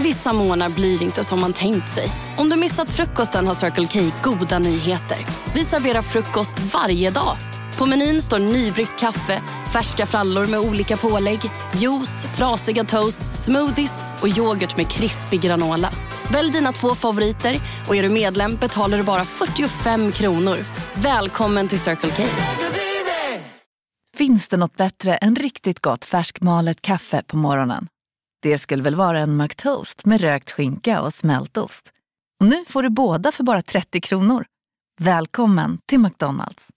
Vissa månader blir inte som man tänkt sig. Om du missat frukosten har Circle K goda nyheter. Vi serverar frukost varje dag. På menyn står nybryggt kaffe, färska frallor med olika pålägg, juice, frasiga toasts, smoothies och yoghurt med krispig granola. Välj dina 2 favoriter och är du medlem betalar du bara 45 kronor. Välkommen till Circle K. Finns det något bättre än riktigt gott färskmalet kaffe på morgonen? Det skulle väl vara en McToast med rökt skinka och smältost. Och nu får du båda för bara 30 kronor. Välkommen till McDonald's.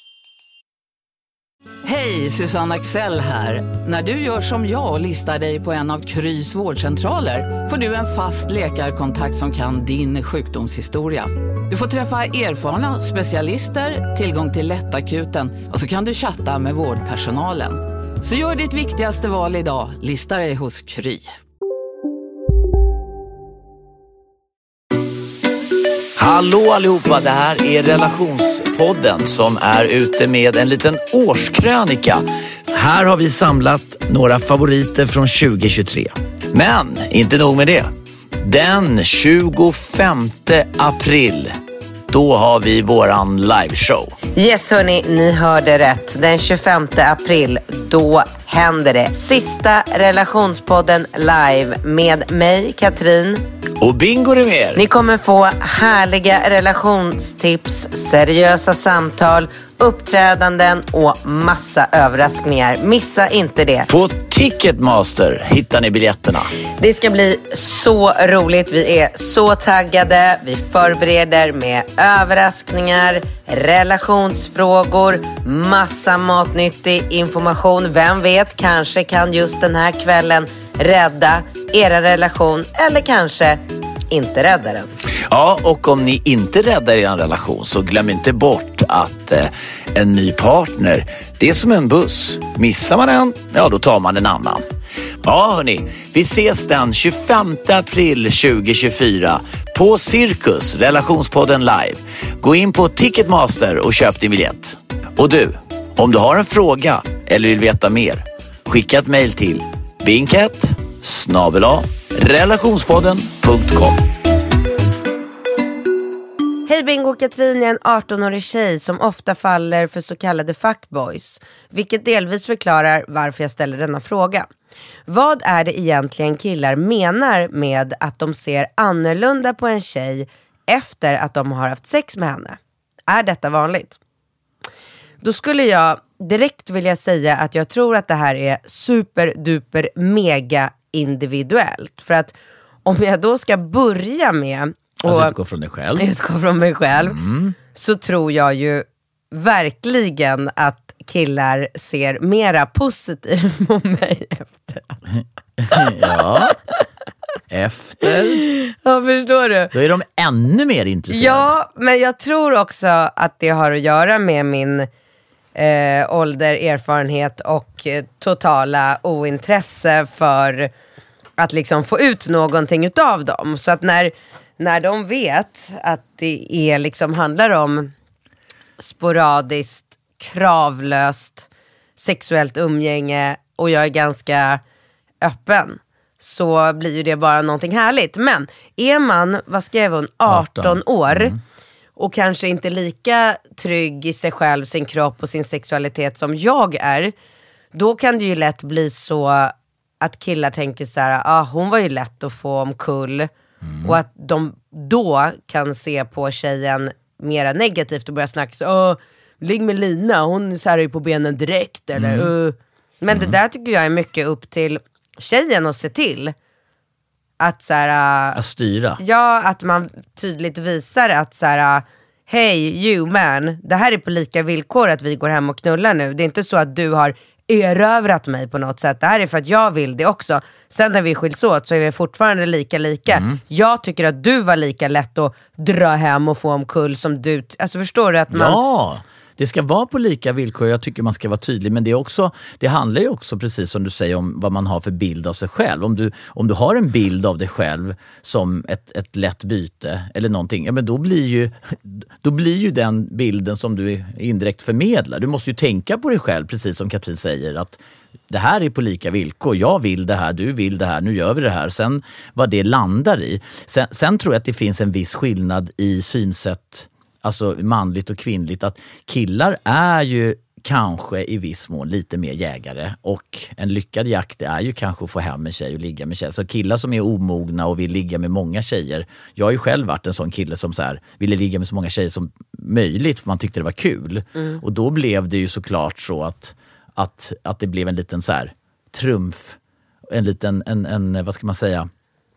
Hej, Susanne Axel här. När du gör som jag och listar dig på en av Krys vårdcentraler får du en fast läkarkontakt som kan din sjukdomshistoria. Du får träffa erfarna specialister, tillgång till lättakuten och så kan du chatta med vårdpersonalen. Så gör ditt viktigaste val idag, lista dig hos Kry. Hallå allihopa, det här är Relationspodden som är ute med en liten årskrönika. Här har vi samlat några favoriter från 2023. Men inte nog med det. Den 25 april, då har vi våran liveshow. Yes hörni, ni hörde rätt. Den 25 april, då händer det. Sista Relationspodden live med mig, Katrin. Och Bingo är med. Ni kommer få härliga relationstips, seriösa samtal, uppträdanden och massa överraskningar. Missa inte det. På Ticketmaster hittar ni biljetterna. Det ska bli så roligt. Vi är så taggade. Vi förbereder med överraskningar, relationsfrågor, massa matnyttig information. Vem vet, kanske kan just den här kvällen rädda era relation eller kanske inte rädda den. Ja, och om ni inte räddar er relation så glöm inte bort att en ny partner, det är som en buss. Missar man en, ja då tar man en annan. Ja hörni, vi ses den 25 april 2024 på Cirkus, Relationspodden live. Gå in på Ticketmaster och köp din biljett. Och du, om du har en fråga eller vill veta mer, skicka ett mejl till binkett@relationspodden.com. Hej Bingo och Katrin, jag är en 18-årig tjej som ofta faller för så kallade fuckboys. Vilket delvis förklarar varför jag ställer denna fråga. Vad är det egentligen killar menar med att de ser annorlunda på en tjej efter att de har haft sex med henne? Är detta vanligt? Då skulle jag direkt vilja säga att jag tror att det här är superduper mega individuellt. För att om jag då ska börja med att utgå från dig själv. Så tror jag ju verkligen att killar ser mera positivt på mig efter. Ja. Efter. Ja, förstår du? Då är de ännu mer intresserade. Ja, men jag tror också att det har att göra med min ålder, erfarenhet och totala ointresse för att liksom få ut någonting utav dem. Så att när de vet att det är liksom handlar om sporadiskt, kravlöst sexuellt umgänge och jag är ganska öppen, så blir ju det bara någonting härligt. Men är man, vad skrev hon, 18 år och kanske inte lika trygg i sig själv, sin kropp och sin sexualitet som jag är, då kan det ju lätt bli så att killar tänker så här: hon var ju lätt att få omkull. Och att de då kan se på tjejen mera negativt och börja snacka så: ligg med Lina, hon särrar ju på benen direkt eller Men det där tycker jag är mycket upp till tjejen att se till att så här, att styra. Ja, att man tydligt visar att så här: hey you man, det här är på lika villkor att vi går hem och knullar nu. Det är inte så att du har erövrat mig på något sätt. Det här är för att jag vill det också. Sen när vi skiljs åt så är vi fortfarande lika. Jag tycker att du var lika lätt att dra hem och få omkull som du. Alltså förstår du att man... Ja, det ska vara på lika villkor. Jag tycker man ska vara tydlig. Men det handlar ju också, precis som du säger, om vad man har för bild av sig själv. Om du har en bild av dig själv som ett lätt byte eller någonting, ja, men då blir ju den bilden som du indirekt förmedlar. Du måste ju tänka på dig själv, precis som Katrin säger, att det här är på lika villkor. Jag vill det här, du vill det här, nu gör vi det här. Sen vad det landar i. Sen tror jag att det finns en viss skillnad i synsätt, alltså manligt och kvinnligt. Att killar är ju kanske i viss mån lite mer jägare, och en lyckad jakt är ju kanske att få hem en tjej och ligga med tjej. Så killar som är omogna och vill ligga med många tjejer, jag har ju själv varit en sån kille som så här ville ligga med så många tjejer som möjligt för man tyckte det var kul. Och då blev det ju såklart så att det blev en liten så här trumf, en liten vad ska man säga,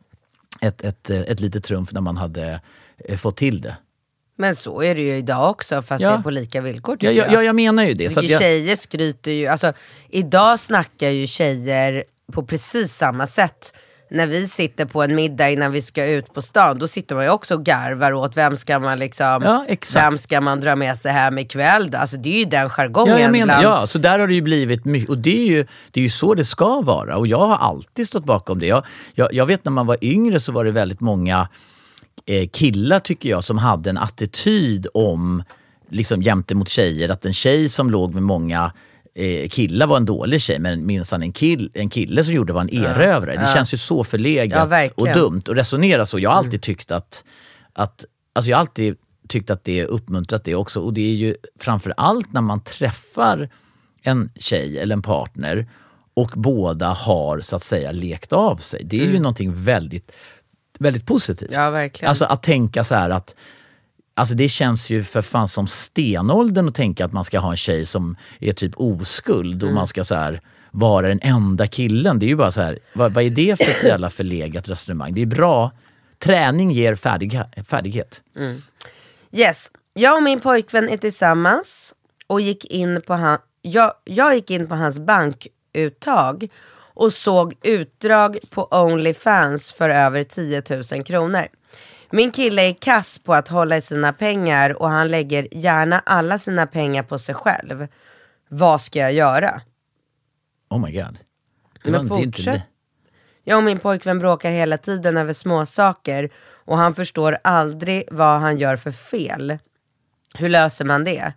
ett litet trumf när man hade fått till det. Men så är det ju idag också, fast det är på lika villkor. Jag menar ju det. Så att tjejer skryter ju, alltså idag snackar ju tjejer på precis samma sätt. När vi sitter på en middag innan vi ska ut på stan, då sitter man ju också och garvar åt vem ska man liksom, vem ska man dra med sig hem ikväll. Alltså det är ju den jargongen. Så där har det ju blivit mycket, och det är ju så det ska vara, och jag har alltid stått bakom det. Jag vet när man var yngre så var det väldigt många killar tycker jag som hade en attityd om liksom jämte mot tjejer, att en tjej som låg med många killar var en dålig tjej, men minst en kille som gjorde var en erövrare. Det känns ju så förlegat och dumt att resonera så. Jag har alltid tyckt att jag har alltid tyckt att det är uppmuntrat det också, och det är ju framförallt när man träffar en tjej eller en partner och båda har så att säga lekt av sig. Det är ju någonting väldigt väldigt positivt. Ja, verkligen. Alltså att tänka så här att, alltså det känns ju för fan som stenåldern att tänka att man ska ha en tjej som är typ oskuld och man ska så här vara den enda killen. Det är ju bara så här, vad är det för ett jävla förlegat resonemang? Det är bra. Träning ger färdighet. Yes. Jag och min pojkvän är tillsammans och gick in på jag gick in på hans bankuttag och såg utdrag på OnlyFans för över 10 000 kronor. Min kille är kass på att hålla i sina pengar och han lägger gärna alla sina pengar på sig själv. Vad ska jag göra? Oh my god. Men fortsätt. Jag och min pojkvän bråkar hela tiden över små saker och han förstår aldrig vad han gör för fel. Hur löser man det?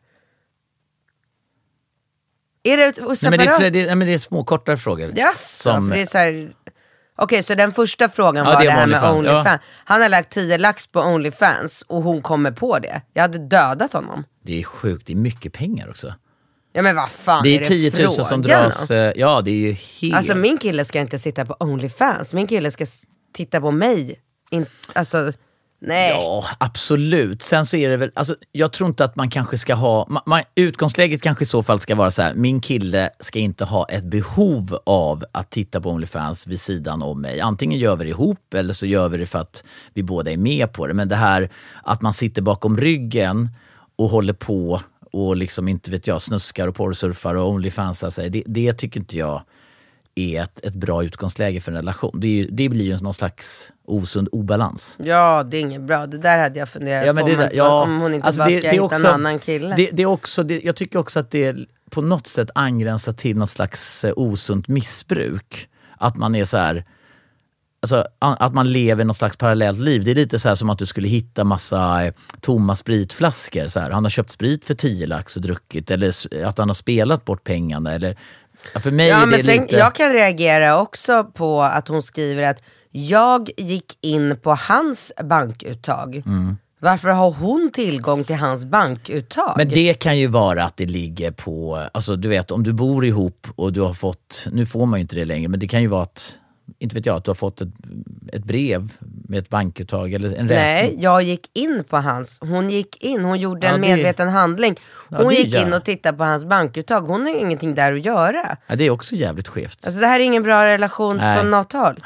Är det separat? Men det är små kortare frågor. Jaså, för det är så här. Okej, så den första frågan var det här med OnlyFans. Ja. Han har lagt 10 lax på OnlyFans och hon kommer på det. Jag hade dödat honom. Det är sjukt, det är mycket pengar också. Ja men vad fan det är 10 000 som dras. Ja, det är ju helt... Alltså min kille ska inte sitta på OnlyFans. Min kille ska titta på mig. Alltså, nej. Ja, absolut. Sen så är det väl, alltså, jag tror inte att man kanske ska ha, utgångsläget kanske i så fall ska vara så här: min kille ska inte ha ett behov av att titta på OnlyFans vid sidan om mig. Antingen gör vi det ihop eller så gör vi det för att vi båda är med på det. Men det här att man sitter bakom ryggen och håller på och liksom inte vet jag, snuskar och porrsurfar och OnlyFansar sig, det tycker inte jag är ett bra utgångsläge för en relation. Det blir ju någon slags osund obalans. Ja, det är inget bra. Det där hade jag funderat på. Om hon inte bara ska hitta en annan kille. Jag tycker också att det på något sätt angränsar till något slags osunt missbruk. Att man är så här, alltså, att man lever något slags parallellt liv. Det är lite så här som att du skulle hitta massa tomma spritflaskor. Så här. Han har köpt sprit för 10 lax och druckit. Eller att han har spelat bort pengarna. Eller, för mig är det men sen, lite... Jag kan reagera också på att hon skriver att jag gick in på hans bankuttag. Varför har hon tillgång till hans bankuttag? Men det kan ju vara att det ligger på... Alltså du vet, om du bor ihop och du har fått... Nu får man ju inte det längre, men det kan ju vara att... Inte vet jag, att du har fått ett brev med ett bankuttag eller en räkning. Nej, jag gick in på hans. Hon gick in, hon gjorde en medveten handling. Hon gick in och tittade på hans bankuttag. Hon har ingenting där att göra. Ja, det är också jävligt skevt. Alltså det här är ingen bra relation från något håll.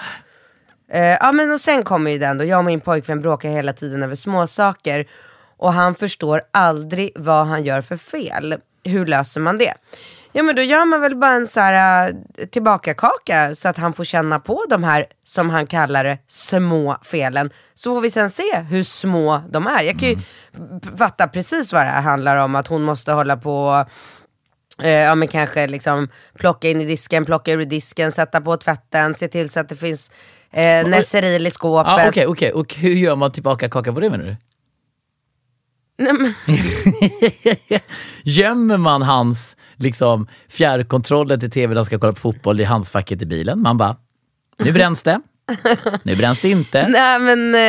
Ja men och sen kommer ju den då. Jag och min pojkvän bråkar hela tiden över små saker. Och han förstår aldrig vad han gör för fel. Hur löser man det? Ja men då gör man väl bara en så här tillbakakaka så att han får känna på de här, som han kallar det, små felen. Så får vi sen se hur små de är. Jag kan ju fatta precis vad det här handlar om. Att hon måste hålla på, ja men kanske liksom plocka in i disken, plocka ur disken, sätta på tvätten, se till så att det finns Nesseril i skåpet. Okej. Och hur gör man tillbakakaka på det, menar du? Nej, men... Gömmer man hans liksom, fjärrkontrollen till tv när han ska kolla på fotboll i handskfacket i bilen? Man bara, nu bränns det. Nu bränns det inte. Nej,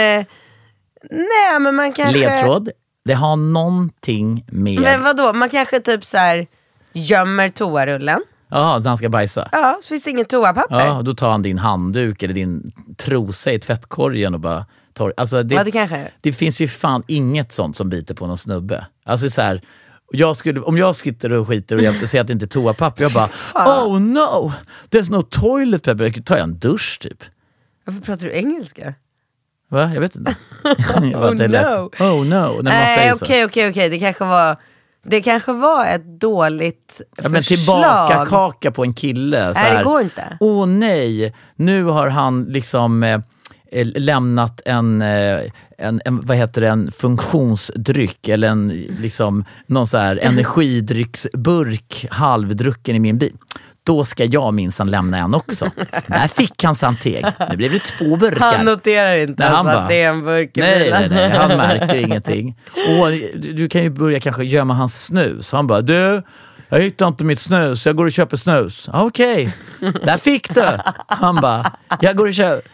men man kanske... Ledtråd, det har någonting med... Men vadå, man kanske typ så här gömmer toarullen. Ja, när han ska bajsa. Ja, så finns det ingen toapapper. Ja, då tar han din handduk eller din trosa i tvättkorgen och bara tar... Alltså det kanske. Det finns ju fan inget sånt som biter på någon snubbe. Alltså så här, om jag sitter och skiter och jag ser att det inte är toapapper, jag bara, oh no, there's no toilet paper. Jag tar en dusch typ. Varför pratar du engelska? Va? Jag vet inte. Oh no. Nej, okej. Det kanske var ett dåligt förslag. Men tillbaka kaka på en kille. Så nej, här, det går inte. Nej, nu har han liksom lämnat en vad heter det, en funktionsdryck eller en liksom någon så här energidrycksburk halvdrucken i min bil. Då ska jag minsann lämna en också. Där fick han santeg. Nu blev det 2 burkar. Han noterar inte han bara, att det är en burk i bilen. Nej, han märker ingenting. Och du kan ju börja kanske gömma hans snus. Han bara, du, jag hittar inte mitt snus. Jag går och köper snus. Okej, där fick du. Han bara, jag går och köper.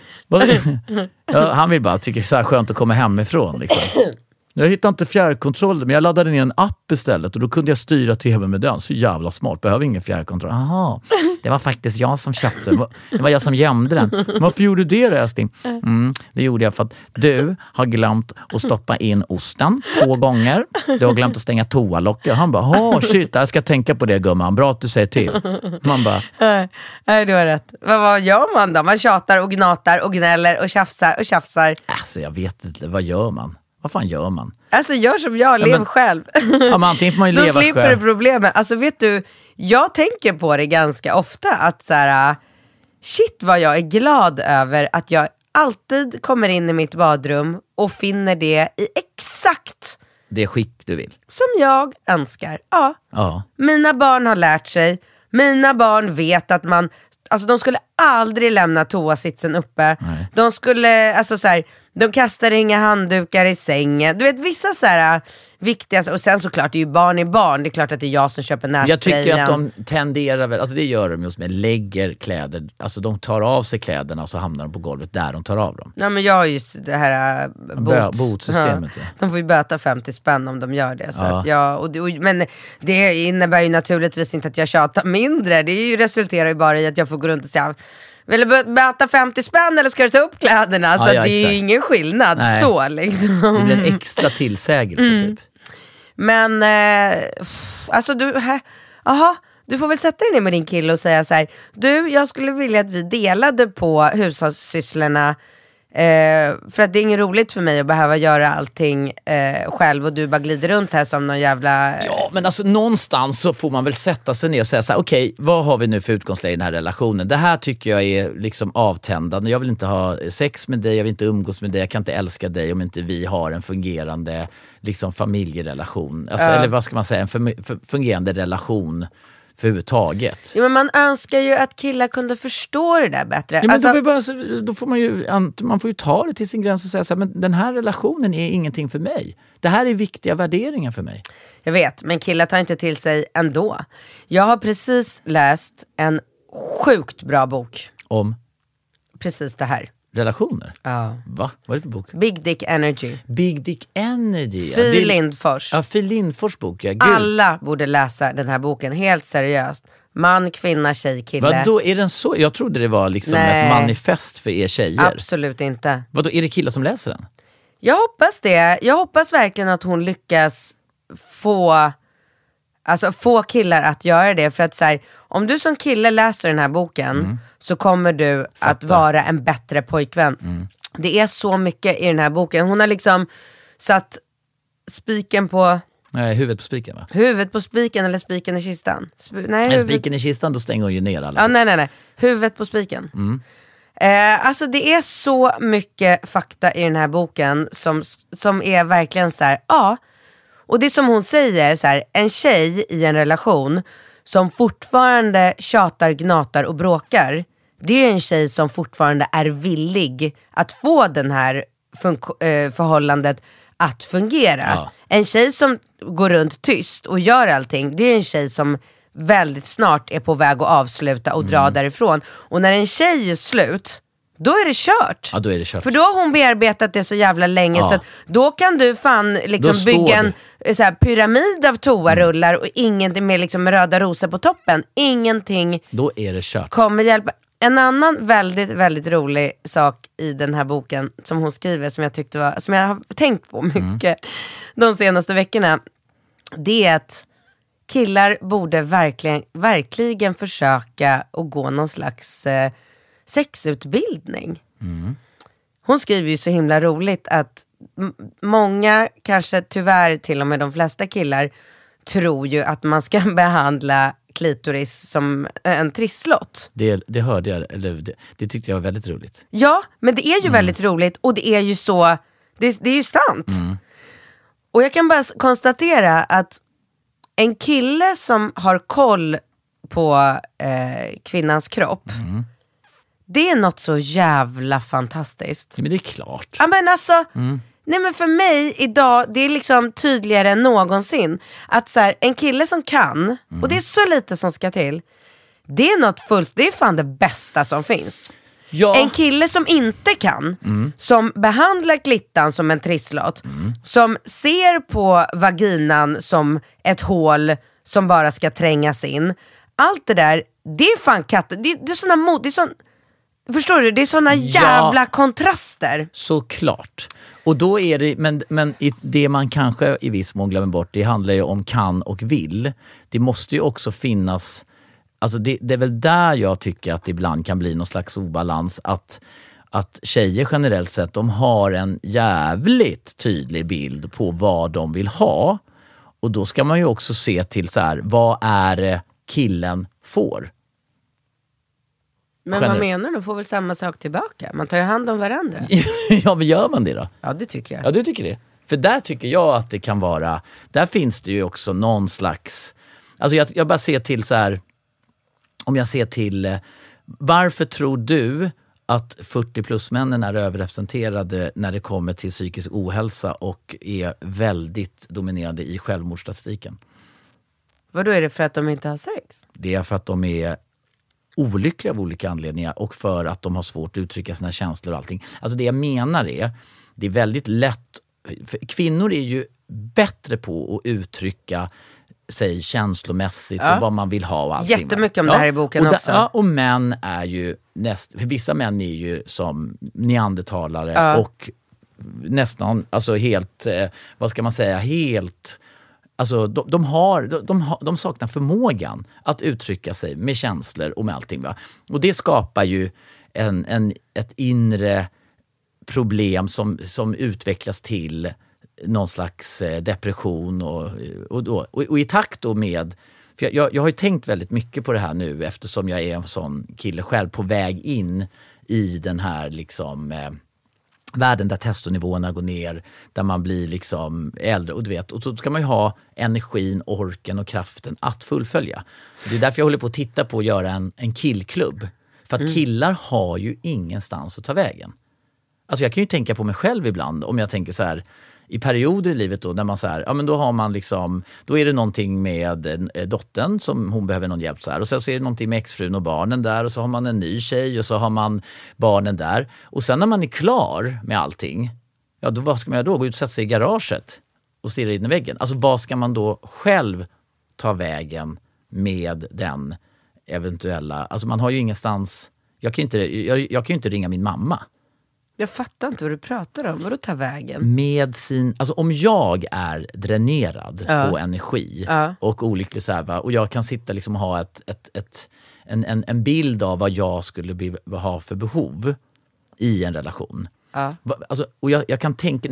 Ja, han vill bara tycka det är så här skönt att komma hemifrån liksom. Jag hittade inte fjärrkontrollen, men jag laddade ner en app istället och då kunde jag styra tv med den. Så jävla smart, behöver ingen fjärrkontroll. Aha, det var faktiskt jag som köpte den. Det var jag som gömde den. Men varför gjorde du det, älskling? Det gjorde jag för att du har glömt att stoppa in osten 2 gånger. Du har glömt att stänga toalocket. Han bara, shit, jag ska tänka på det, gumman. Bra att du säger till. Man bara... Nej, du har rätt. Vad gör man då? Man tjatar och gnatar och gnäller och tjafsar och tjafsar. Alltså jag vet inte, vad gör man? Vad fan gör man? Alltså gör som jag, lev själv. Ja, men antingen får man ju leva själv. Då slipper du problemet. Alltså vet du, jag tänker på det ganska ofta att så här, shit vad jag är glad över att jag alltid kommer in i mitt badrum och finner det i exakt det skick du vill. som jag önskar. Ja. Mina barn har lärt sig. Mina barn vet att man, alltså de skulle aldrig lämna toasitsen uppe. Nej. De skulle, alltså så här, de kastar inga handdukar i sängen. Du vet vissa så här viktiga, och sen såklart det är ju barn i barn. Det är klart att det är jag som köper nässprayen. Jag tycker att de tenderar väl, alltså det gör de just med lägger kläder, alltså de tar av sig kläderna och så hamnar de på golvet där de tar av dem. Ja, men jag har ju det här botsystemet. Ja. De får ju böta 50 spänn om de gör det. Så att men det innebär ju naturligtvis inte att jag tjatar mindre. Det är ju, resulterar ju bara i att jag får gå runt och säga, vill du böta 50 spänn eller ska du ta upp kläderna? Så det är ju ingen skillnad. Nej. Så liksom. Det blir en extra tillsägelse typ. Men alltså du får väl sätta dig ner med din kille och säga så här: du, jag skulle vilja att vi delade på hushållssysslorna, för att det är inget roligt för mig att behöva göra allting själv och du bara glider runt här som någon jävla... Ja, men alltså någonstans så får man väl sätta sig ner och säga så här: okej, vad har vi nu för utgångsläge i den här relationen? Det här tycker jag är liksom avtändande. Jag vill inte ha sex med dig, jag vill inte umgås med dig, jag kan inte älska dig om inte vi har en fungerande liksom familjerelation. Alltså, eller vad ska man säga, en fungerande relation för överhuvudtaget. Ja, men man önskar ju att killar kunde förstå det där bättre. Ja, men då får man får ju ta det till sin gräns och säga så här, men den här relationen är ingenting för mig. Det här är viktiga värderingar för mig. Jag vet, men killar tar inte till sig ändå. Jag har precis läst en sjukt bra bok. Om? Precis det här. Relationer? Ja. Va? Vad är det för bok? Big Dick Energy. Big Dick Energy. Fi Lindfors. Ja, Fi Lindfors bok. Ja, gud. Alla borde läsa den här boken, helt seriöst. Man, kvinna, tjej, kille. Vadå, är den så? Jag trodde det var liksom ett manifest för er tjejer. Absolut inte. Vadå, är det killar som läser den? Jag hoppas det. Jag hoppas verkligen att hon lyckas få killar att göra det. För att så här, om du som kille läser den här boken så kommer du att vara en bättre pojkvän. Det är så mycket i den här boken. Hon har liksom satt spiken på... Nej, huvudet på spiken, va? Huvudet på spiken eller spiken i kistan? Spiken i kistan, då stänger hon ju ner alla. Ja, nej. Huvudet på spiken. Alltså det är så mycket fakta i den här boken som är verkligen så här, och det är som hon säger så här, en tjej i en relation som fortfarande tjatar, gnatar och bråkar, det är en tjej som fortfarande är villig att få den här förhållandet att fungera. Ja. En tjej som går runt tyst och gör allting, det är en tjej som väldigt snart är på väg att avsluta och dra därifrån. Och när en tjej är slut, då är det kört. Ja, då är det kört. För då har hon bearbetat det så jävla länge, Ja. så att då kan du fan liksom bygga en så här pyramid av toarullar och ingenting med liksom röda rosor på toppen. Ingenting Då är det kört. kommer hjälpa. En annan väldigt, väldigt rolig sak i den här boken som hon skriver, som jag tyckte var, som jag har tänkt på mycket de senaste veckorna, det är att killar borde verkligen försöka att gå någon slags sexutbildning. Hon skriver ju så himla roligt att många, kanske tyvärr till och med de flesta killar, tror ju att man ska behandla klitoris som en trisslott. Det hörde jag, eller det tyckte jag var väldigt roligt. Ja, men det är ju väldigt roligt och det är ju så, det är ju sant. Och jag kan bara konstatera att en kille som har koll på kvinnans kropp, det är något så jävla fantastiskt. Ja, men det är klart. Ja, men alltså, nej men för mig idag, det är liksom tydligare än någonsin att så här, en kille som kan, och det är så lite som ska till, det är något fullt, det är fan det bästa som finns. Ja. En kille som inte kan, som behandlar klittan som en trisslott, som ser på vaginan som ett hål som bara ska trängas in. Allt det där, det är fan katten, det är såna det är sån, förstår du? Det är såna jävla kontraster. Såklart. Och då är det, men det man kanske i viss mån glömmer bort, det handlar ju om kan och vill. Det måste ju också finnas, alltså det är väl där jag tycker att det ibland kan bli någon slags obalans, att tjejer generellt sett, de har en jävligt tydlig bild på vad de vill ha. Och då ska man ju också se till så här, vad är det killen får? Men vad menar du? Får väl samma sak tillbaka? Man tar ju hand om varandra. Ja, men gör man det då? Ja, det tycker jag. Ja, du tycker det. För där tycker jag att det kan vara, där finns det ju också någon slags, alltså jag bara ser till så här, om jag ser till, varför tror du att 40-plus-männen är överrepresenterade när det kommer till psykisk ohälsa och är väldigt dominerande i självmordsstatistiken? Vadå, är det för att de inte har sex? Det är för att de är olyckliga av olika anledningar och för att de har svårt att uttrycka sina känslor och allting. Alltså det jag menar är, det är väldigt lätt, för kvinnor är ju bättre på att uttrycka sig känslomässigt och vad man vill ha och allting. Jättemycket om det här i boken och också. Ja, och män är ju för vissa män är ju som neandertalare och nästan, alltså helt, vad ska man säga, helt, alltså de saknar förmågan att uttrycka sig med känslor och med allting, va? Och det skapar ju ett inre problem som utvecklas till någon slags depression och i takt då med, för jag har ju tänkt väldigt mycket på det här nu eftersom jag är en sån kille själv på väg in i den här liksom världen där testonivåerna går ner, där man blir liksom äldre och du vet, och så ska man ju ha energin, orken och kraften att fullfölja. Det är därför jag håller på att titta på att göra en killklubb, för att killar har ju ingenstans att ta vägen. Alltså jag kan ju tänka på mig själv ibland, om jag tänker så här i perioder i livet då, när man så här, ja men då har man liksom, då är det någonting med dottern som hon behöver någon hjälp så här, och sen så är det någonting med exfrun och barnen där, och så har man en ny tjej och så har man barnen där, och sen när man är klar med allting, ja då vad ska man göra då? Gå ut och sätta sig i garaget och stirra in i väggen. Alltså vad ska man då själv ta vägen med den eventuella, alltså man har ju ingenstans, jag kan ju inte ringa min mamma. Jag fattar inte vad du pratar om. Vadå ta vägen? Med sin, alltså om jag är dränerad på energi och olycklig så här, va, och jag kan sitta liksom och ha en bild av vad jag skulle ha för behov i en relation. Alltså, och jag kan tänka,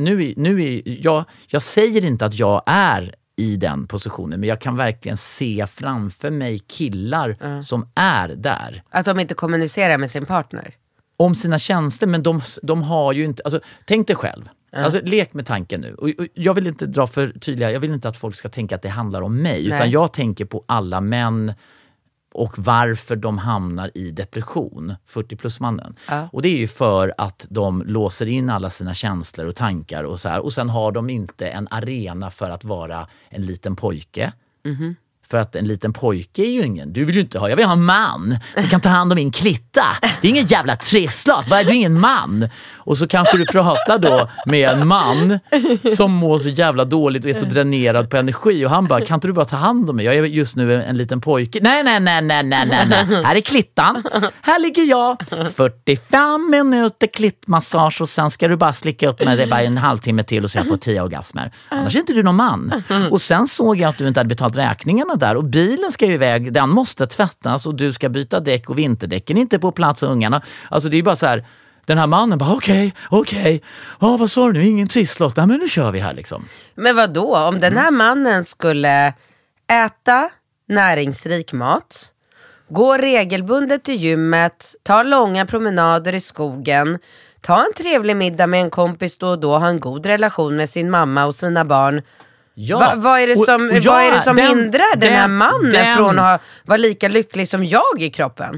jag säger inte att jag är i den positionen, men jag kan verkligen se framför mig killar som är där. Att de inte kommunicerar med sin partner? Om sina tjänster, men de har ju inte, alltså tänk dig själv, alltså lek med tanken nu, och jag vill inte dra för tydliga, jag vill inte att folk ska tänka att det handlar om mig. Nej. Utan jag tänker på alla män och varför de hamnar i depression, 40-plus-mannen. Ja. Och det är ju för att de låser in alla sina känslor och tankar och så här. Och sen har de inte en arena för att vara en liten pojke. Mm-hmm. För att en liten pojke är ju ingen, du vill ju inte ha, jag vill ha en man som kan ta hand om min klitta. Det är ingen jävla trisslott, vad är du ingen man? Och så kanske du pratar då med en man som mår så jävla dåligt och är så dränerad på energi. Och han bara, kan inte du bara ta hand om mig? Jag är just nu en liten pojke. Nej. Här är klittan. Här ligger jag. 45 minuter klittmassage och sen ska du bara slicka upp med det bara en halvtimme till och så jag får 10 orgasmer. Annars är inte du någon man. Och sen såg jag att du inte hade betalt räkningarna där och bilen ska ju iväg, den måste tvättas och du ska byta däck och vinterdäcken är inte på plats och ungarna. Alltså det är bara så här, den här mannen bara okej. Vad sa du nu? Ingen trisslott. Men nu kör vi här liksom. Men vad då? Om den här mannen skulle äta näringsrik mat, gå regelbundet till gymmet, ta långa promenader i skogen, ta en trevlig middag med en kompis då och då, ha en god relation med sin mamma och sina barn. Ja. Vad är det som hindrar den här mannen från att vara lika lycklig som jag i kroppen?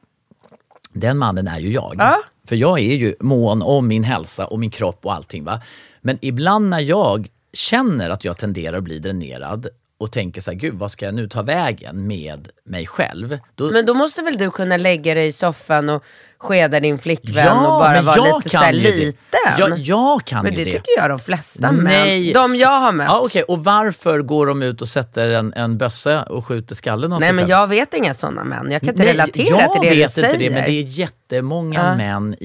Den mannen är ju jag. Ja. För jag är ju mån om min hälsa och min kropp och allting va. Men ibland när jag känner att jag tenderar att bli dränerad och tänker så här, gud vad ska jag nu ta vägen med mig själv? Men då måste väl du kunna lägga dig i soffan och skeda din flickvän och bara vara lite så här liten? Jag kan men ju det. det Tycker jag de flesta män. De jag har mött. Ja, okej. Och varför går de ut och sätter en bössa och skjuter skallen av sig men själv? jag vet inga sådana män. Jag kan inte relatera till det du säger. Jag vet inte det, men det är jättemånga män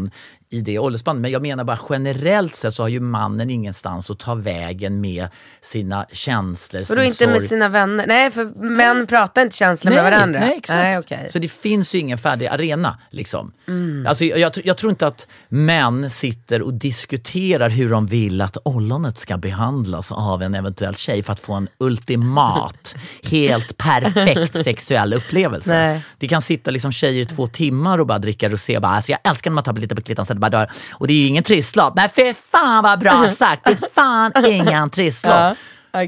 i det åldersspannet. Men jag menar bara generellt sett så har ju mannen ingenstans att ta vägen med sina känslor. För då inte med sina vänner? Nej, för män pratar inte känslor med varandra. Nej, exakt. Nej, okay. Så det finns ju ingen färdig arena liksom. Alltså, jag tror inte att män sitter och diskuterar hur de vill att ollonet ska behandlas av en eventuell tjej för att få en ultimat, helt perfekt sexuell upplevelse. Nej. Det kan sitta liksom tjejer i 2 timmar och bara dricka rosé och bara, alltså jag älskar när man tar lite på klittan så det bara dör. Och det är ju ingen trisslott. Nej, för fan vad bra sagt. Det är fan ingen trisslott.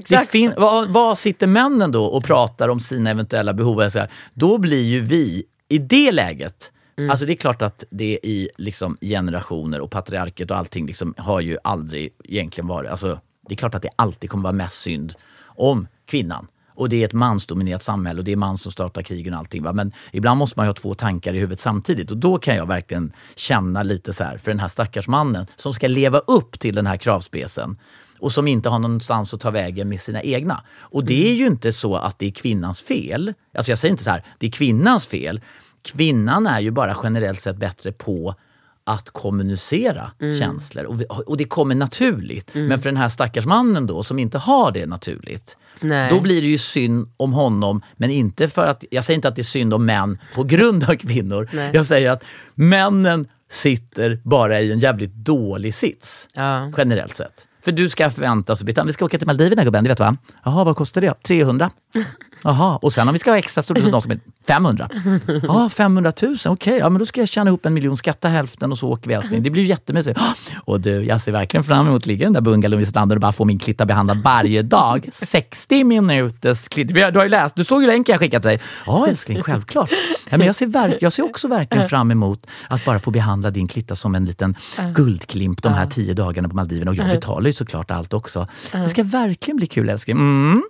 Ja, vad sitter männen då och pratar om sina eventuella behov? Då blir ju vi i det läget, alltså det är klart att det är i liksom generationer och patriarket och allting liksom har ju aldrig egentligen varit, alltså det är klart att det alltid kommer vara mest synd om kvinnan. Och det är ett mansdominerat samhälle och det är man som startar krigen och allting. Va? Men ibland måste man ju ha 2 tankar i huvudet samtidigt. Och då kan jag verkligen känna lite så här för den här stackars mannen som ska leva upp till den här kravspecen. Och som inte har någonstans att ta vägen med sina egna. Och det är ju inte så att det är kvinnans fel. Alltså jag säger inte så här, det är kvinnans fel. Kvinnan är ju bara generellt sett bättre på att kommunicera känslor. Och det kommer naturligt. Men för den här stackars mannen då som inte har det naturligt. Nej. Då blir det ju synd om honom. Men inte för att, jag säger inte att det är synd om män på grund av kvinnor. Nej. Jag säger att männen sitter bara i en jävligt dålig sits. Ja. Generellt sett. För du ska förväntas, vi ska åka till Maldiverna gubben, det vet du va? Jaha, vad kostar det? 300. Jaha, och sen om vi ska ha extra stort så som 500. Ja, 500 000, okej. Ja, men då ska jag tjäna ihop 1 miljon, skatta hälften och så åker vi älskling. Det blir ju jättemysigt. Och du, jag ser verkligen fram emot att ligga i den där bungalowen i stranden och bara få min klitta behandlad varje dag. 60 minuters klitt. Du har ju läst, du såg ju länken jag skickade till dig. Ja, älskling, självklart. Ja, men jag ser också verkligen fram emot att bara få behandla din klitta som en liten guldklimp de här 10 dagarna på Maldiverna. Och jag betalar ju såklart allt också. Det ska verkligen bli kul, älskling.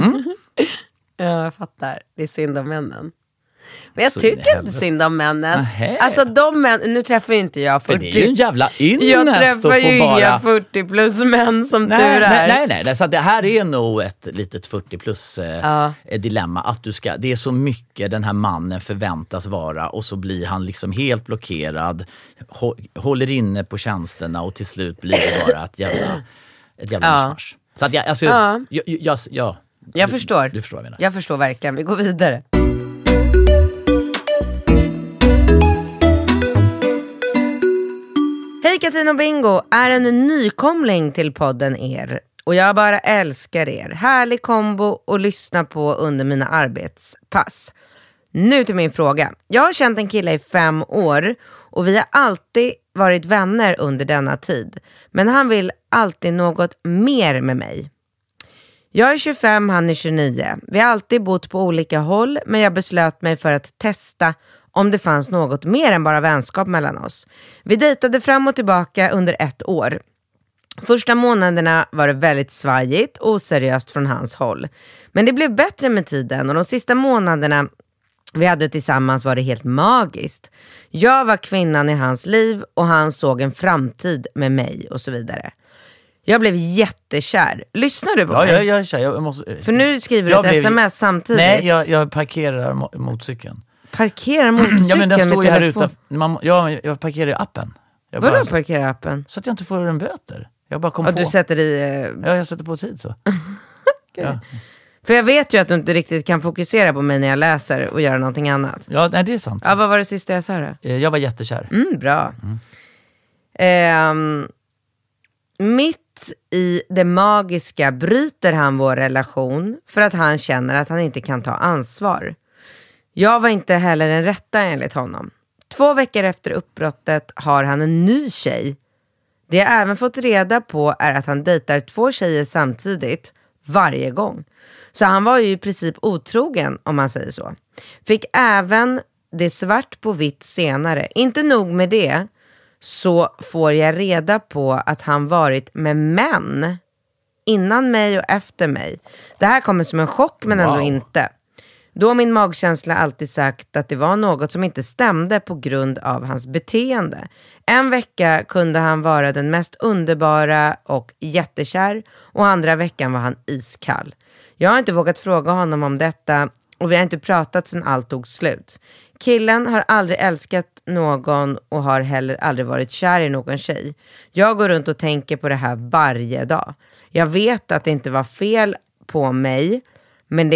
Ja, jag fattar. Det är synd om männen. Men jag tycker inte synd om männen. Nähe. Alltså de män, nu träffar ju inte jag 40. För det är ju en jävla ynnest. Jag träffar ju inga 40 plus män som tur är. Nej. Så det här är nog ett litet 40 plus dilemma. Att det är så mycket den här mannen förväntas vara. Och så blir han liksom helt blockerad. Håller inne på känslorna. Och till slut blir det bara ett jävla mishmash. Så att jag förstår. Du förstår vad jag menar. Jag förstår verkligen. Vi går vidare. Hej Katrin och Bingo, är en nykomling till podden er. Och jag bara älskar er. Härlig kombo att lyssna på under mina arbetspass. Nu till min fråga. Jag har känt en kille i 5 år och vi har alltid varit vänner under denna tid. Men han vill alltid något mer med mig. Jag är 25, han är 29. Vi har alltid bott på olika håll, men jag beslöt mig för att testa om det fanns något mer än bara vänskap mellan oss. Vi dejtade fram och tillbaka under 1 år. Första månaderna var det väldigt svajigt och oseriöst från hans håll. Men det blev bättre med tiden och de sista månaderna vi hade tillsammans var det helt magiskt. Jag var kvinnan i hans liv och han såg en framtid med mig och så vidare. Jag blev jättekär. Lyssnar du på mig? Ja, jag är kär. Jag måste... För nu skriver du ett sms samtidigt. Nej, jag parkerar motorcykeln. Parkerar motorcykeln? Ja, men den står ju här ute. Jag parkerar i appen. Vadå parkerar appen? Så att jag inte får en böter. Jag bara kom och på. Du sätter i... Ja, jag sätter på tid så. Okay. Ja. För jag vet ju att du inte riktigt kan fokusera på mig när jag läser och göra någonting annat. Ja, nej, det är sant. Ja, vad var det sista jag sa då? Jag var jättekär. Bra. Mitt i det magiska bryter han vår relation för att han känner att han inte kan ta ansvar. Jag var inte heller den rätta enligt honom. 2 veckor efter uppbrottet har han en ny tjej. Det jag även fått reda på är att han dejtar 2 tjejer samtidigt varje gång. Så han var ju i princip otrogen, om man säger så. Fick även det svart på vitt senare. Inte nog med det, så får jag reda på att han varit med män innan mig och efter mig. Det här kommer som en chock, men ändå inte. Då min magkänsla alltid sagt att det var något som inte stämde på grund av hans beteende. En vecka kunde han vara den mest underbara och jättekär, och andra veckan var han iskall. Jag har inte vågat fråga honom om detta och vi har inte pratat sedan allt tog slut. Killen har aldrig älskat någon och har heller aldrig varit kär i någon tjej. Jag går runt och tänker på det här varje dag. Jag vet att det inte var fel på mig, men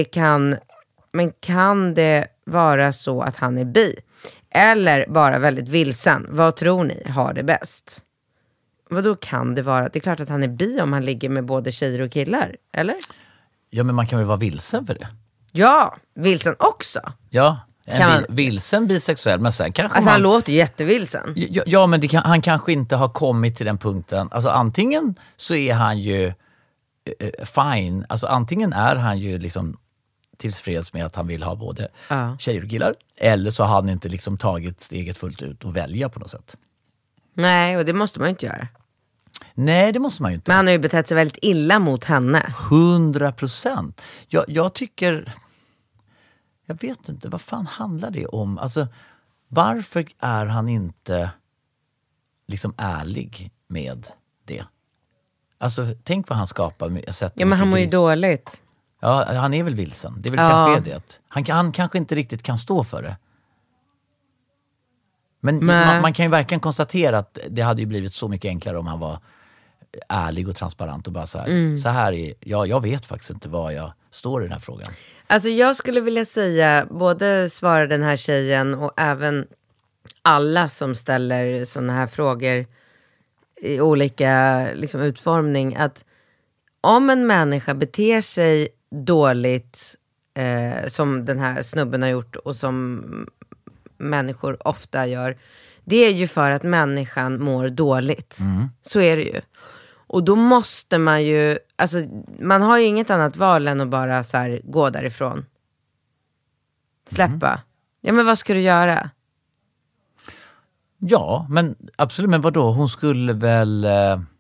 kan det vara så att han är bi? Eller bara väldigt vilsen? Vad tror ni har det bäst? Vadå kan det vara? Det är klart att han är bi om han ligger med både tjejer och killar, eller? Ja, men man kan väl vara vilsen för det? Ja, vilsen också. Ja, vilsen bisexuell, men sen kanske han låter jättevilsen. Ja, men han kanske inte har kommit till den punkten. Alltså antingen så är han ju fine. Alltså antingen är han ju liksom tillfreds med att han vill ha både tjejer och killar. Eller så har han inte liksom tagit steget fullt ut och välja på något sätt. Nej, och det måste man ju inte göra. Nej, det måste man ju inte. Men han har ju betett sig väldigt illa mot henne. 100%. Jag tycker... Jag vet inte, vad fan handlar det om? Alltså, varför är han inte liksom ärlig med det? Alltså, tänk vad han skapar. Ja, men han mår ju dåligt. Ja, han är väl vilsen. Det är väl kanske det. Han kanske inte riktigt kan stå för det. Men man kan ju verkligen konstatera att det hade ju blivit så mycket enklare om han var ärlig och transparent och bara så här är, jag vet faktiskt inte vad jag står i den här frågan. Alltså jag skulle vilja säga, både svara den här tjejen och även alla som ställer såna här frågor i olika liksom, utformning, att om en människa beter sig dåligt som den här snubben har gjort och som människor ofta gör, det är ju för att människan mår dåligt. Så är det ju. Och då måste man ju, alltså man har ju inget annat val än att bara så här, gå därifrån. Släppa. Ja, men vad ska du göra? Ja, men absolut, men vadå? Hon skulle väl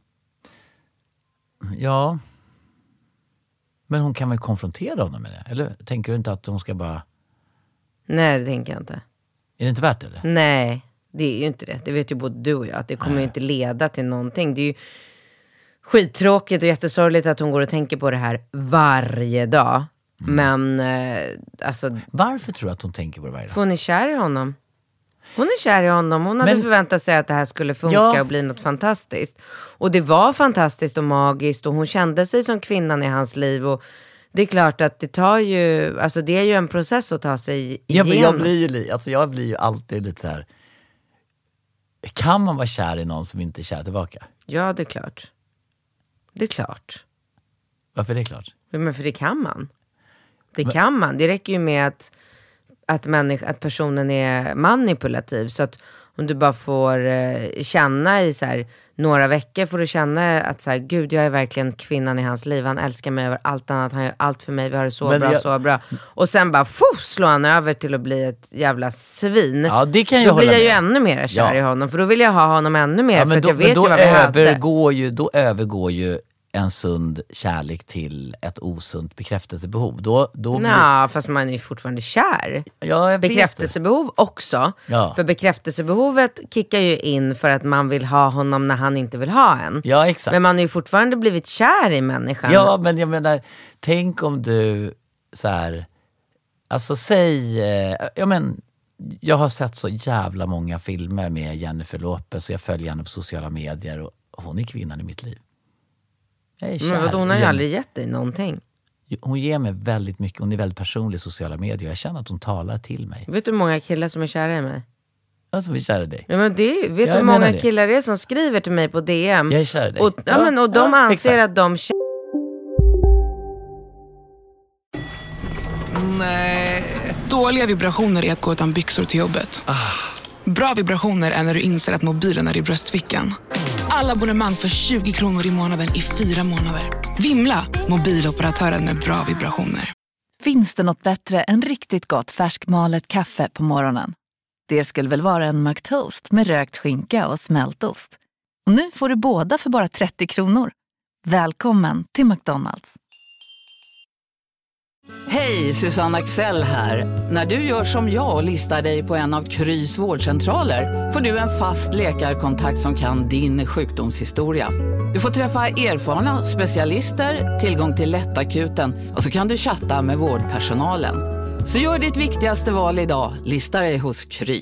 ja, men hon kan väl konfrontera honom med det? Eller tänker du inte att hon ska bara... Nej, det tänker jag inte. Är det inte värt det? Nej, det är ju inte det. Det vet ju både du och jag, att det kommer ju inte leda till någonting. Det är ju skittråkigt och jättesorgligt att hon går och tänker på det här varje dag. Men alltså... Varför tror du att hon tänker på det varje dag? För hon är kär i honom. Hon är kär i honom. Hon hade förväntat sig att det här skulle funka och bli något fantastiskt. Och det var fantastiskt och magiskt. Och hon kände sig som kvinnan i hans liv. Och det är klart att det tar ju... Alltså det är ju en process att ta sig igenom. Ja, men jag blir ju alltid lite så här... Kan man vara kär i någon som inte är kär tillbaka? Ja, det är klart. Det är klart. Varför är det klart? Men för det kan man. Kan man. Det räcker ju med att personen är manipulativ. Så att Om du bara får känna i så här, några veckor får du känna att så här, gud, jag är verkligen kvinnan i hans liv. Han älskar mig över allt annat. Han gör allt för mig. Vi har det så bra. Och sen bara slår han över till att bli ett jävla svin. Ja, det kan jag då blir jag ju med. ännu mer kär i honom. För då vill jag ha honom ännu mer. Ja, för att jag vet ju vad vi hade. Då övergår ju en sund kärlek till ett osunt bekräftelsebehov. Fast man är ju fortfarande kär. Ja, jag bekräftelsebehov också. Ja. För bekräftelsebehovet kickar ju in för att man vill ha honom när han inte vill ha en. Ja, exakt. Men man har ju fortfarande blivit kär i människan. Ja, men jag menar, tänk om du så här, alltså säg, jag har sett så jävla många filmer med Jennifer Lopez och jag följer henne på sociala medier och hon är kvinnan i mitt liv. Jag är kär. Men hon har ju aldrig gett dig någonting. Hon ger mig väldigt mycket. Hon är väldigt personlig i sociala medier. Jag känner att hon talar till mig. Vet du hur många killar som är kära i mig? Ja, som är kära i dig. Ja, men vet du hur många killar det är som skriver till mig på DM? Jag är kär i dig. Och de anser att de... Nej. Dåliga vibrationer är att gå utan byxor till jobbet. Bra vibrationer är när du inser att mobilen är i bröstfickan. Alla abonnemang för 20 kronor i månaden i 4 månader. Vimla, mobiloperatören med bra vibrationer. Finns det något bättre än riktigt gott färskmalet kaffe på morgonen? Det skulle väl vara en McToast med rökt skinka och smältost. Och nu får du båda för bara 30 kronor. Välkommen till McDonald's. Hej, Susanne Axel här. När du gör som jag och listar dig på en av Krys vårdcentraler får du en fast läkarkontakt som kan din sjukdomshistoria. Du får träffa erfarna specialister, tillgång till lättakuten och så kan du chatta med vårdpersonalen. Så gör ditt viktigaste val idag, lista dig hos Kry.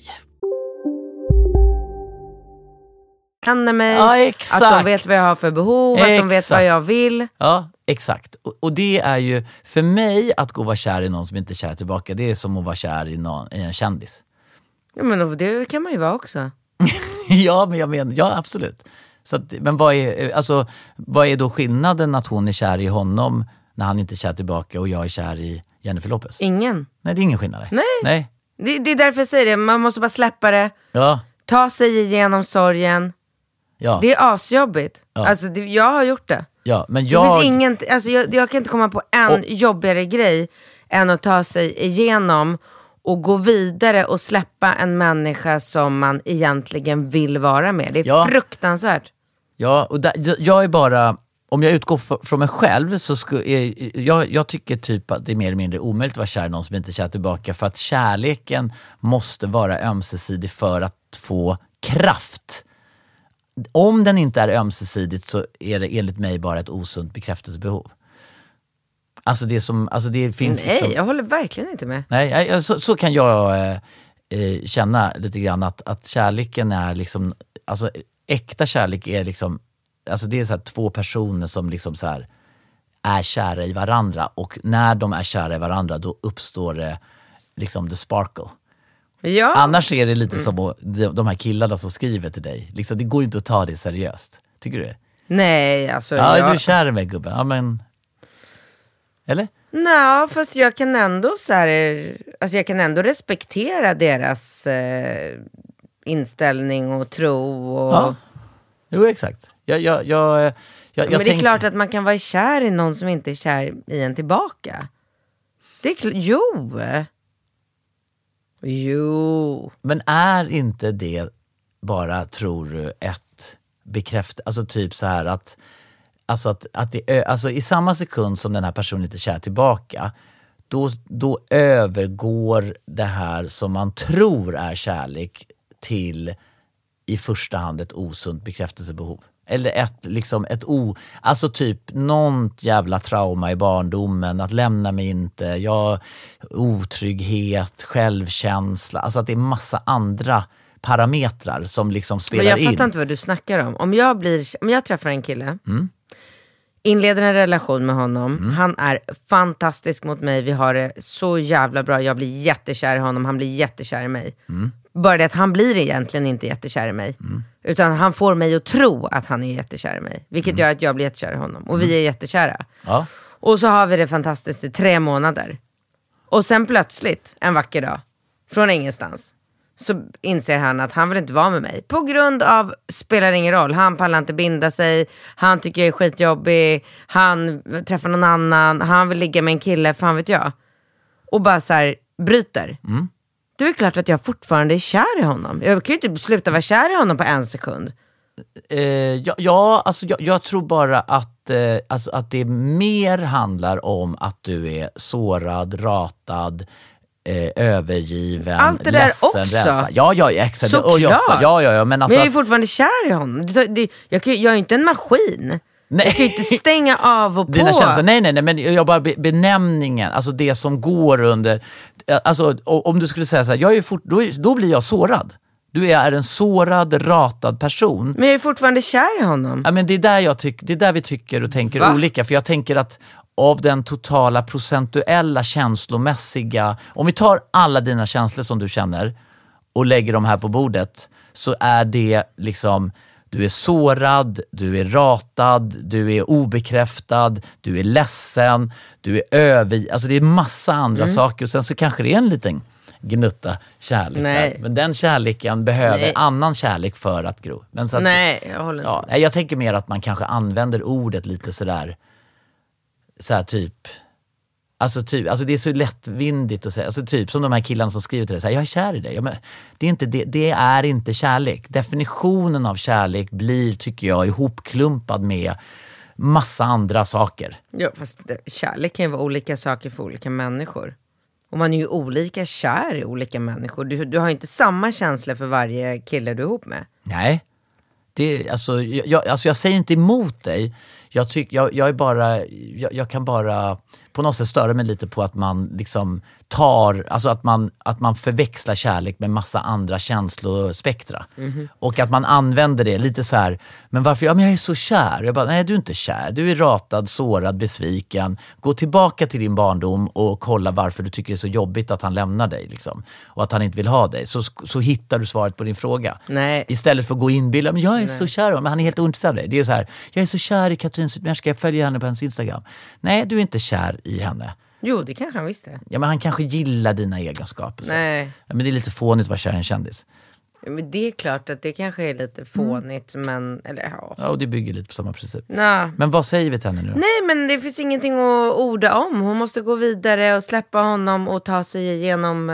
Mig, ja, exakt. Att de vet vad jag har för behov, att de vet vad jag vill. Ja, exakt. Och det är ju, för mig, att gå och vara kär i någon som inte är kär tillbaka, det är som att vara kär i en kändis. Ja, men det kan man ju vara också. Ja, men jag menar, ja, absolut. Så att, men vad är då skillnaden att hon är kär i honom när han inte är kär tillbaka och jag är kär i Jennifer Lopez? Ingen. Nej, det är ingen skillnad. Nej. Det är därför jag säger det, man måste bara släppa det. Ja. Ta sig igenom sorgen. Ja. Det är asjobbigt. Ja. Alltså, jag har gjort det. Ja, men det finns ingen, alltså, jag kan inte komma på en jobbigare grej än att ta sig igenom och gå vidare och släppa en människa som man egentligen vill vara med. Det är fruktansvärt. Ja, och jag är bara, om jag utgår från mig själv så jag tycker typ att det är mer eller mindre omöjligt att vara kär i någon som inte är kär tillbaka, för att kärleken måste vara ömsesidig för att få kraft. Om den inte är ömsesidigt så är det enligt mig bara ett osunt bekräftelsebehov. Alltså det finns Nej, liksom, jag håller verkligen inte med. Nej, så kan jag känna lite grann att kärleken är liksom, alltså äkta kärlek är liksom, alltså det är så här två personer som liksom så här är kära i varandra, och när de är kära i varandra då uppstår det liksom the sparkle. Ja. Annars är det lite som de här killarna som skriver till dig. Liksom, det går ju inte att ta det seriöst. Tycker du det? Nej, alltså... Ja, du är kär med gubben. Ja, men... Eller? Nej, fast jag kan ändå så här, alltså jag kan ändå respektera deras inställning och tro och... Ja. Jo, exakt. Men det är klart att man kan vara kär i någon som inte är kär i en tillbaka. Det är Jo. Men är inte det bara, tror du, ett alltså typ så här att alltså i samma sekund som den här personen inte är kär tillbaka, då övergår det här som man tror är kärlek till i första hand ett osunt bekräftelsebehov. Eller alltså typ något jävla trauma i barndomen, att lämna mig inte, otrygghet, självkänsla, alltså att det är massa andra parametrar som liksom spelar in. Men jag fattar inte vad du snackar om. Om jag träffar en kille, inleder en relation med honom, han är fantastisk mot mig, vi har det så jävla bra, jag blir jättekär i honom, han blir jättekär i mig. Bara det att han blir egentligen inte jättekär i mig. Utan han får mig att tro att han är jättekär i mig. Vilket gör att jag blir jättekär i honom. Och vi är jättekära. Ja. Och så har vi det fantastiskt i 3 månader. Och sen plötsligt, en vacker dag, från ingenstans, så inser han att han vill inte vara med mig. På grund av, spelar ingen roll, han pallar inte binda sig, han tycker jag är skitjobbig, han träffar någon annan, han vill ligga med en kille, fan vet jag. Och bara så här, bryter. Det är klart att jag fortfarande är kär i honom. Jag kan ju inte sluta vara kär i honom på en sekund. Jag tror bara att det mer handlar om att du är sårad, ratad, övergiven, allt det där ledsen, också. rädsla. Ja, exakt. Såklart. Ja, men alltså, jag är fortfarande kär i honom. Jag är inte en maskin. nej. Jag kan ju inte stänga av och på. Dina känslor, nej, men jag bara benämningen, alltså det som går under, alltså om du skulle säga så här, då blir jag sårad. Du är en sårad, ratad person. Men jag är fortfarande kär i honom. Ja, men det är där vi tycker och tänker olika. För jag tänker att av den totala procentuella känslomässiga, om vi tar alla dina känslor som du känner och lägger dem här på bordet, så är det liksom, du är sårad, du är ratad, du är obekräftad, du är ledsen, du är alltså det är massa andra saker, och sen så kanske det är en liten gnutta kärlek där. Men den kärleken behöver annan kärlek för att gro. Men så att, jag håller inte. Ja, jag tänker mer att man kanske använder ordet lite sådär typ. Alltså det är så lättvindigt att säga. Alltså typ som de här killarna som skriver till dig så här, jag är kär i dig. Ja, men det är inte kärlek. Definitionen av kärlek blir, tycker jag, ihopklumpad med massa andra saker. Ja, fast kärlek kan ju vara olika saker för olika människor. Och man är ju olika kär i olika människor. Du har inte samma känsla för varje kille du är ihop med. Nej. Jag säger inte emot dig. Jag kan bara på något sätt störa mig lite på att man liksom att man förväxlar kärlek med massa andra känslospektra. Och att man använder det lite så här, men varför? Ja, men jag är så kär. Jag bara, nej, du är inte kär. Du är ratad, sårad, besviken. Gå tillbaka till din barndom och kolla varför du tycker det är så jobbigt att han lämnar dig liksom. Och att han inte vill ha dig. Så hittar du svaret på din fråga. Nej. Istället för att gå inbilla, men jag är så kär, men han är helt ointresserad av dig. Det är så här, jag är så kär i Katrin Zytomierska, jag följer henne på hennes Instagram. Nej, du är inte kär i henne. Jo, det kanske han visste. Ja, men han kanske gillar dina egenskaper. Så. Nej. Ja, men det är lite fånigt att vara kär i en kändis. Ja, men det är klart att det kanske är lite fånigt, men... Eller, ja, och det bygger lite på samma princip. Nå. Men vad säger vi till henne nu då? Nej, men det finns ingenting att orda om. Hon måste gå vidare och släppa honom och ta sig igenom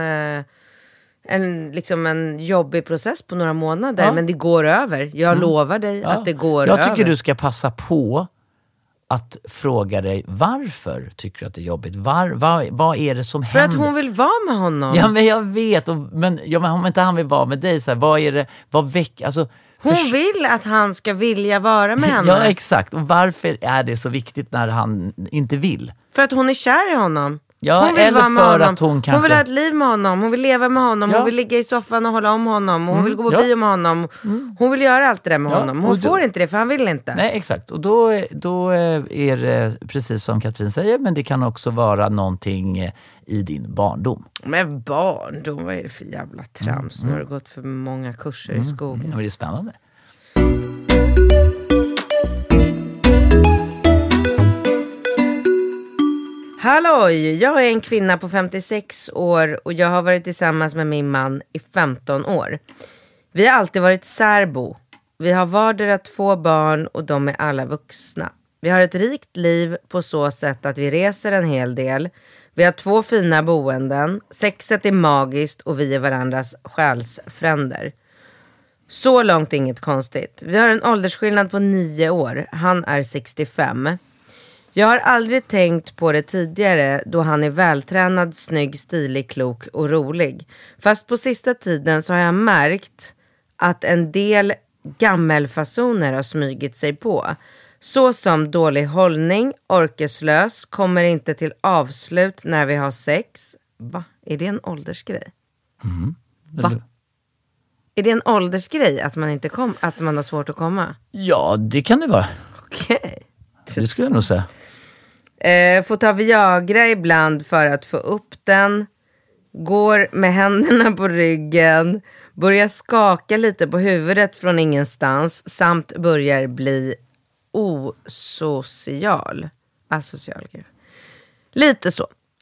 en jobbig process på några månader. Ja. Men det går över. Jag lovar dig att det går över. Jag tycker du ska passa på att fråga dig, varför tycker du att det är jobbigt? Vad är det som händer? För att hon vill vara med honom. Ja, men jag vet. Men om inte han vill vara med dig, så här, vad är det? Alltså, hon vill att han ska vilja vara med henne. Ja, exakt. Och varför är det så viktigt när han inte vill? För att hon är kär i honom. Ja, hon vill eller vara med för honom. Att hon kanske... Hon vill ha ett liv med honom. Hon vill leva med honom. Ja. Hon vill ligga i soffan och hålla om honom. Hon vill gå på bio med honom. Hon vill göra allt det där med honom. Hon får inte det, för han vill inte. Nej, exakt. Och då är det precis som Katrin säger, men det kan också vara någonting i din barndom. Men barndom, vad är det för jävla trams? Nu har det gått för många kurser i skogen. Ja, men det är spännande. Halloj, jag är en kvinna på 56 år och jag har varit tillsammans med min man i 15 år. Vi har alltid varit särbo. Vi har vardera 2 barn och de är alla vuxna. Vi har ett rikt liv på så sätt att vi reser en hel del. Vi har 2 fina boenden. Sexet är magiskt och vi är varandras själsfränder. Så långt inget konstigt. Vi har en åldersskillnad på 9 år. Han är 65. Jag har aldrig tänkt på det tidigare då han är vältränad, snygg, stilig, klok och rolig. Fast på sista tiden så har jag märkt att en del gammelfasoner har smygit sig på. Så som dålig hållning, orkeslös, kommer inte till avslut när vi har sex. Va? Är det en åldersgrej? Va? Är det en åldersgrej att att man har svårt att komma? Ja, det kan det vara. Okej. Det skulle jag nog säga. Får ta Viagra ibland för att få upp den. Går med händerna på ryggen. Börjar skaka lite på huvudet från ingenstans. Samt börjar bli asocial kanske. Lite så.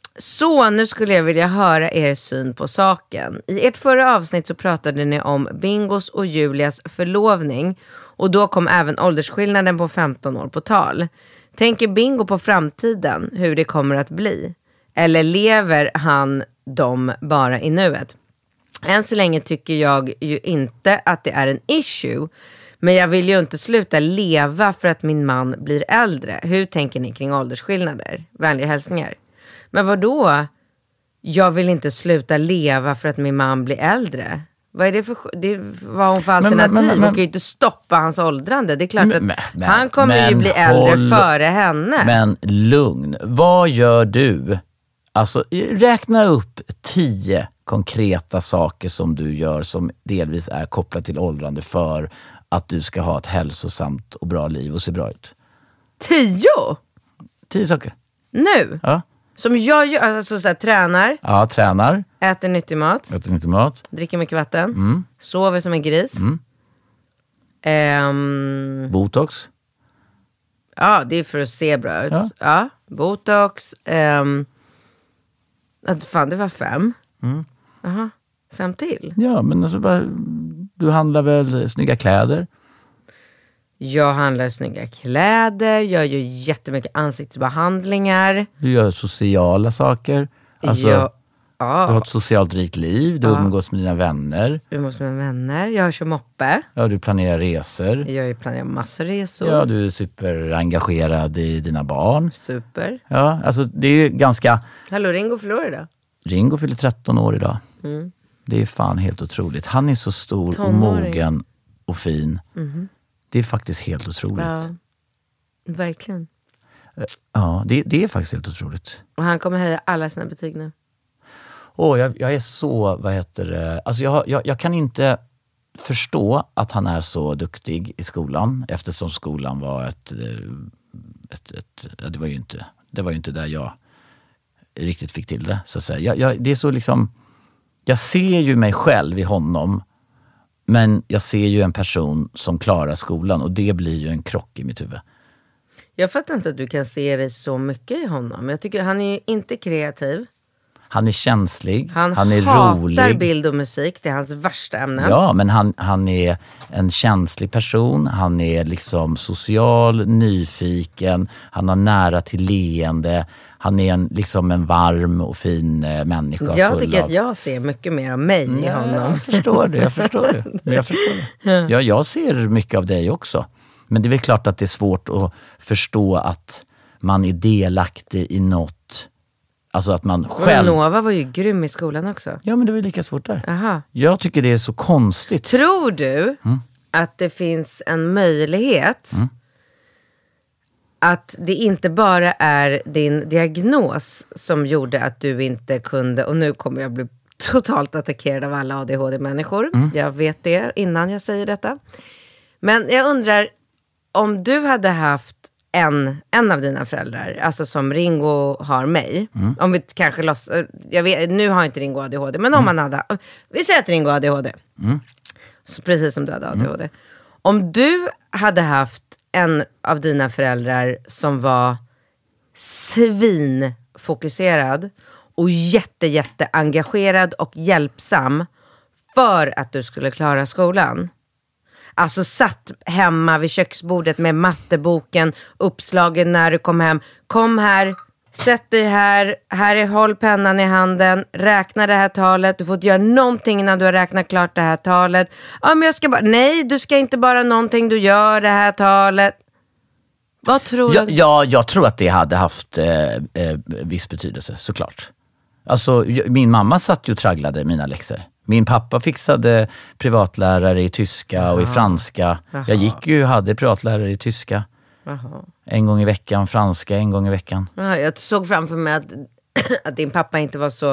Så nu skulle jag vilja höra er syn på saken. I ert förra avsnitt så pratade ni om Bingos och Julias förlovning. Och då kom även åldersskillnaden på 15 år på tal. Tänker Bingo på framtiden, hur det kommer att bli? Eller lever han dem bara i nuet? Än så länge tycker jag ju inte att det är en issue. Men jag vill ju inte sluta leva för att min man blir äldre. Hur tänker ni kring åldersskillnader? Vänliga hälsningar. Men vadå? Jag vill inte sluta leva för att min man blir äldre. Vad är det för... vad har hon för alternativ? Hon kan ju inte stoppa hans åldrande. Det är klart att han kommer ju bli äldre före henne. Men lugn. Vad gör du? Alltså, räkna upp 10 konkreta saker som du gör som delvis är kopplat till åldrande för att du ska ha ett hälsosamt och bra liv och se bra ut. 10? 10 saker. Nu? Ja. Som jag gör, alltså såhär, tränar. Ja, tränar. Äter nyttig mat. Dricker mycket vatten. Sover som en gris. Botox. Ja, det är för att se bra ut. Ja, botox. Fan, det var 5. Jaha, 5 till. Ja, men alltså bara, du handlar väl snygga kläder? Jag handlar snygga kläder. Jag gör jättemycket ansiktsbehandlingar. Du gör sociala saker. Alltså, du har ett socialt rikt liv. Du umgås med dina vänner. Jag kör moppe. Ja, du planerar resor. Jag planerar massor resor. Ja, du är superengagerad i dina barn. Super. Ja, alltså det är ju ganska... Hallå, Ringo fyller idag. Ringo fyller 13 år idag. Det är fan helt otroligt. Han är så stor och mogen och fin. Det är faktiskt helt otroligt. Ja, verkligen. Ja, det är faktiskt helt otroligt. Och han kommer höja alla sina betyg nu. Jag är så, alltså jag kan inte förstå att han är så duktig i skolan, eftersom skolan var det var ju inte där jag riktigt fick till det, så att säga. Det är så liksom, jag ser ju mig själv i honom, men jag ser ju en person som klarar skolan, och det blir ju en krock i mitt huvud. Jag fattar inte att du kan se dig så mycket i honom. Jag tycker han är ju inte kreativ. Han är känslig, han är rolig. Han hatar bild och musik, det är hans värsta ämnen. Ja, men han är en känslig person. Han är liksom social, nyfiken. Han har nära till leende. Han är liksom en varm och fin människa. Jag tycker att jag ser mycket mer av mig i honom. Jag förstår det. Ja, jag ser mycket av dig också. Men det är väl klart att det är svårt att förstå att man är delaktig i något. Alltså att man själv... Nova var ju grym i skolan också. Ja, men det var ju lika svårt där. Aha. Jag tycker det är så konstigt. Tror du att det finns en möjlighet att det inte bara är din diagnos som gjorde att du inte kunde, och nu kommer jag bli totalt attackerad av alla ADHD-människor. Jag vet det innan jag säger detta. Men jag undrar, om du hade haft en av dina föräldrar, alltså som Ringo har mig, om vi kanske jag vet, nu har inte Ringo ADHD, men om man hade, vi säger att Ringo har ADHD, så precis som du hade ADHD, om du hade haft en av dina föräldrar som var svinfokuserad och jätte engagerad och hjälpsam för att du skulle klara skolan. Alltså satt hemma vid köksbordet med matteboken uppslagen när du kom hem. Kom här, sätt dig här håll pennan i handen, räkna det här talet. Du får inte göra någonting innan du har räknat klart det här talet. Ja, men jag ska bara, nej, du ska inte bara någonting, du gör det här talet. Vad tror du? Jag tror att det hade haft viss betydelse, såklart. Alltså, min mamma satt ju och tragglade mina läxor. Min pappa fixade privatlärare i tyska och i franska. Jag gick ju hade privatlärare i tyska. En gång i veckan, franska en gång i veckan. Jag såg framför mig att din pappa inte var så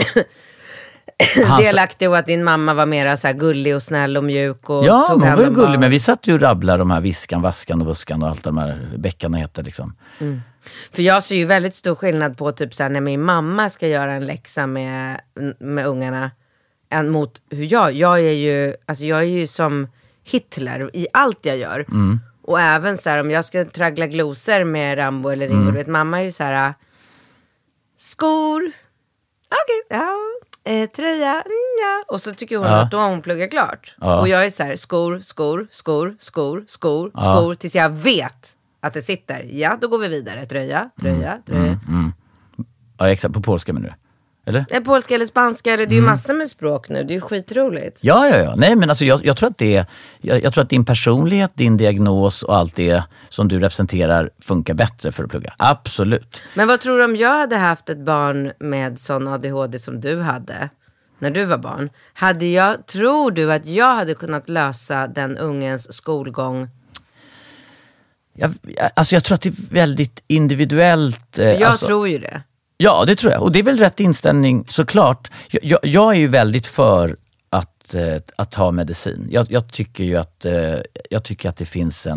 delaktig och att din mamma var mer så här gullig och snäll och mjuk. Och ja, hon var ju gullig, men vi satt ju och rabblade de här viskan, vaskan och vuskan och allt de här bäckarna heter liksom. För jag ser ju väldigt stor skillnad på typ så här, när min mamma ska göra en läxa med ungarna än mot hur jag är ju som Hitler i allt jag gör. Och även så här, om jag ska traggla glosor med Rambo eller Ringo, vet, mamma är ju så här skor. Okej, ja. Tröja, ja. Och så tycker hon att då har hon pluggat klart. Och jag är så här, skor. Tills jag vet att det sitter. Ja, då går vi vidare. Tröja. Ja, exakt. På polska menar du? Eller? Polska eller spanska, eller det är ju massor med språk nu. Det är ju skitroligt. Ja. Nej, men alltså jag tror att jag tror att din personlighet, din diagnos och allt det som du representerar funkar bättre för att plugga. Absolut. Men vad tror du om jag hade haft ett barn med sån ADHD som du hade när du var barn? Tror du att jag hade kunnat lösa den ungens skolgång? Jag tror att det är väldigt individuellt. Jag tror ju det. Ja, det tror jag. Och det är väl rätt inställning såklart. Jag är ju väldigt för att ta medicin. Jag tycker ju att det finns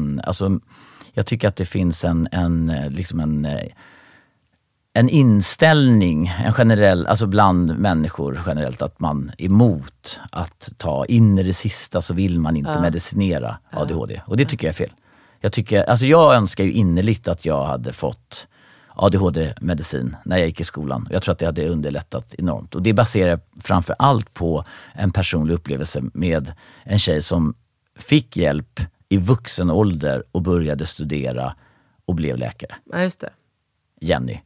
en inställning, en generell, alltså bland människor generellt, att man är emot att ta in i det sista, så vill man inte medicinera ADHD. Och det tycker jag är fel. Jag önskar ju innerligt att jag hade fått ADHD-medicin när jag gick i skolan. Jag tror att det hade underlättat enormt. Och det baserar framför allt på en personlig upplevelse med en tjej som fick hjälp i vuxen ålder och började studera och blev läkare. Ja, just det. Jenny.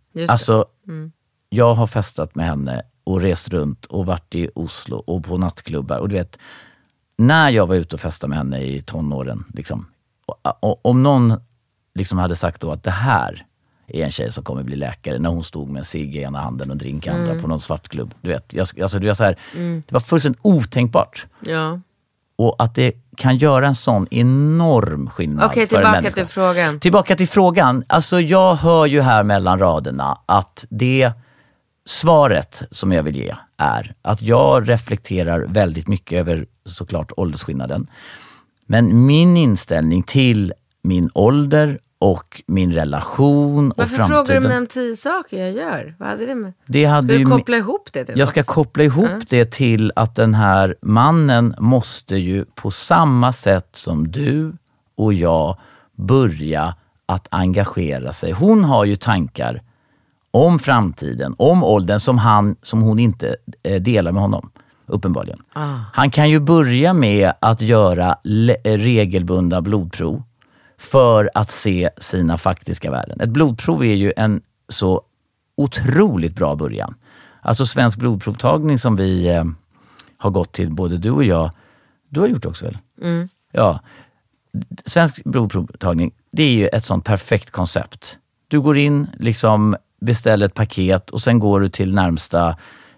Jag har festat med henne och rest runt och varit i Oslo och på nattklubbar. Och du vet, när jag var ute och festade med henne i tonåren, liksom, och om någon liksom hade sagt då att det här är en tjej som kommer bli läkare, när hon stod med en cigg i ena handen och drink i andra på någon svartklubb. Du vet, det var fullständigt otänkbart. Ja. Och att det kan göra en sån enorm skillnad. Okej, för en människa. Tillbaka till frågan. Alltså jag hör ju här mellan raderna att det svaret som jag vill ge är att jag reflekterar väldigt mycket över såklart åldersskillnaden. Men min inställning till min ålder och min relation och framtiden. Varför frågar du mig om 10 saker jag gör? Vad hade det med? Ska du koppla ihop det till Jag ska koppla ihop det till att den här mannen måste ju på samma sätt som du och jag börja att engagera sig. Hon har ju tankar om framtiden, om åldern som hon inte delar med honom. Uppenbarligen. Han kan ju börja med att göra regelbundna blodprov för att se sina faktiska värden. Ett blodprov är ju en så otroligt bra början. Alltså svensk blodprovtagning som vi har gått till, både du och jag. Du har gjort också väl? Mm. Ja. Svensk blodprovtagning, det är ju ett sånt perfekt koncept. Du går in, liksom beställer ett paket och sen går du till närmsta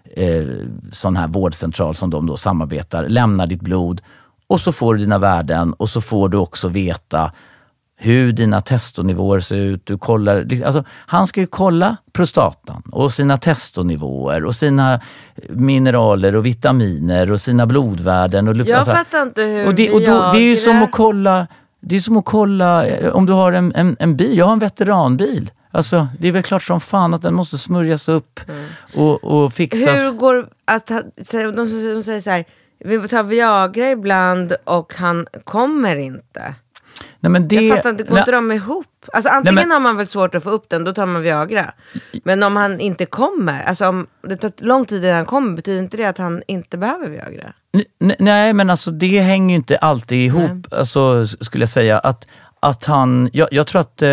sån här vårdcentral som de då samarbetar, lämnar ditt blod och så får du dina värden och så får du också veta hur dina testonivåer ser ut. Du kollar, alltså, han ska ju kolla prostatan och sina testonivåer och sina mineraler och vitaminer och sina blodvärden. Och jag fattar inte hur det är ju som att kolla, det är som att kolla om du har en bil. Jag har en veteranbil. Alltså, det är väl klart som fan att den måste smörjas upp och fixas. Hur går att de säger så här, vi tar Viagra ibland och han kommer inte. Nej, men det, jag fattar inte, går inte de ihop? Alltså antingen har man väl svårt att få upp den, då tar man Viagra. Men om han inte kommer, alltså om det tar lång tid innan han kommer, betyder inte det att han inte behöver Viagra? Nej, men alltså det hänger ju inte alltid ihop. Alltså skulle jag säga att han, jag tror att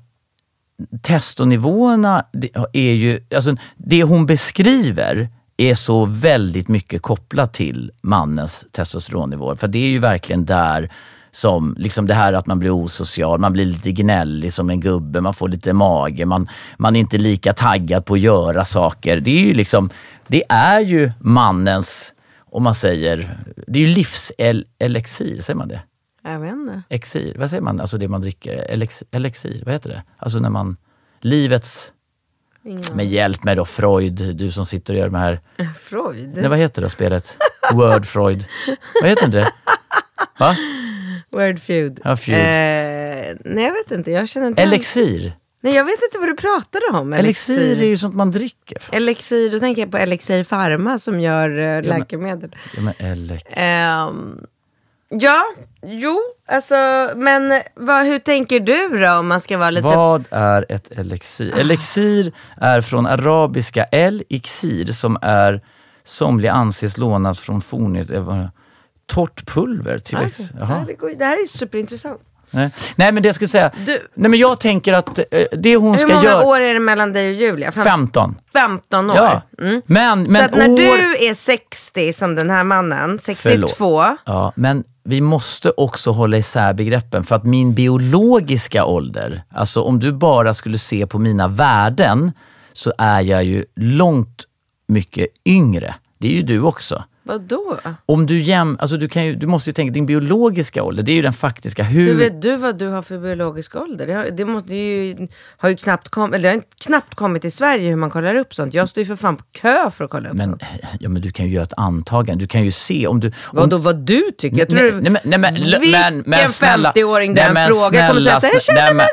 testonivåerna är ju, alltså det hon beskriver är så väldigt mycket kopplat till mannens testosteronnivåer. För det är ju verkligen där som liksom det här att man blir osocial, man blir lite gnällig som en gubbe, man får lite mage, man är inte lika taggad på att göra saker. Det är ju liksom, det är ju mannens, om man säger, det är ju livselixir, säger man det? Jag vet inte. Exir, vad säger man? Alltså det man dricker, elixir, vad heter det? Alltså när man, livets, med hjälp med då Freud, du som sitter och gör de här. Freud? Nej, vad heter det spelet? Word Freud. Vad heter det? Va? Word Feud. Ja, feud. Nej, jag vet inte. Jag känner inte. Elixir. Nej, jag vet inte vad du pratade om. Elixir är ju sånt man dricker. Elixir, då tänker jag på Elixir Pharma som gör läkemedel. Ja, men Ja, jo, alltså, men hur tänker du då om man ska vara lite... Vad är ett elixir? Elixir är från arabiska el-ixir som är somliga anses lånat från fornet torrt pulver till växt. Det här är superintressant. Nej, men det jag skulle säga... Nej, men jag tänker att det hon ska göra... Hur många år är det mellan dig och Julia? 15. 15 år? Ja. Men så att när du är 60 som den här mannen, 62... Förlåt. Ja, men vi måste också hålla isär begreppen. För att min biologiska ålder... Alltså om du bara skulle se på mina värden så är jag ju långt mycket yngre. Det är ju du också. Vadå? Om du alltså du måste ju tänka din biologiska ålder, det är ju den faktiska hur vet du vad du har för biologisk ålder? Det har ju knappt kommit till Sverige hur man kollar upp sånt. Jag står ju för fan på kö för att kolla upp sånt. Ja, men du kan ju göra ett antagande. Du kan ju se om du... Vad du tycker? Jag tror men snälla, 50-åring den frågan kommer säga så här, jag känner mig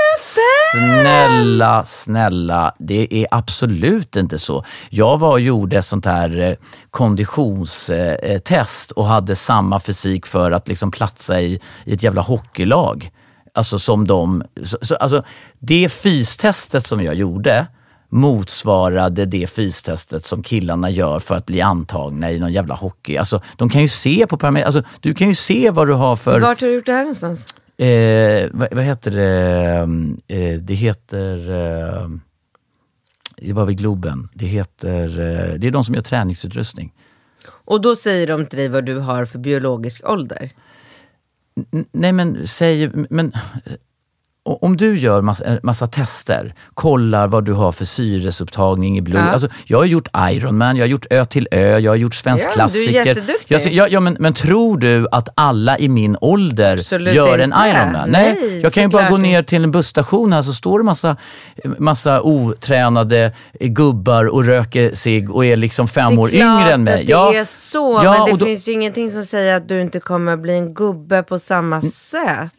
så köpt. Snälla, det är absolut inte så. Jag var och gjorde sånt här konditionstest och hade samma fysik för att liksom platsa i ett jävla hockeylag. Alltså som alltså det fystestet som jag gjorde motsvarade det fystestet som killarna gör för att bli antagna i någon jävla hockey. Alltså de kan ju se på parametrar, alltså du kan ju se vad du har för... Vart har du gjort det här någonstans? Vad heter det? Det heter... Det var vid Globen. Det är de som gör träningsutrustning. Och då säger de till dig vad du har för biologisk ålder? Nej, men om du gör massa tester, kollar vad du har för syresupptagning i blod. Ja. Alltså, jag har gjort Ironman, jag har gjort Ö till Ö, jag har gjort svensk klassiker. Du är jätteduktig. Men tror du att alla i min ålder absolut gör en Ironman? Nej, jag kan ju bara gå ner till en busstation här så står det massa otränade gubbar och röker sig och är liksom 5 år yngre än mig. Det är så, men det finns ju ingenting som säger att du inte kommer bli en gubbe på samma sätt.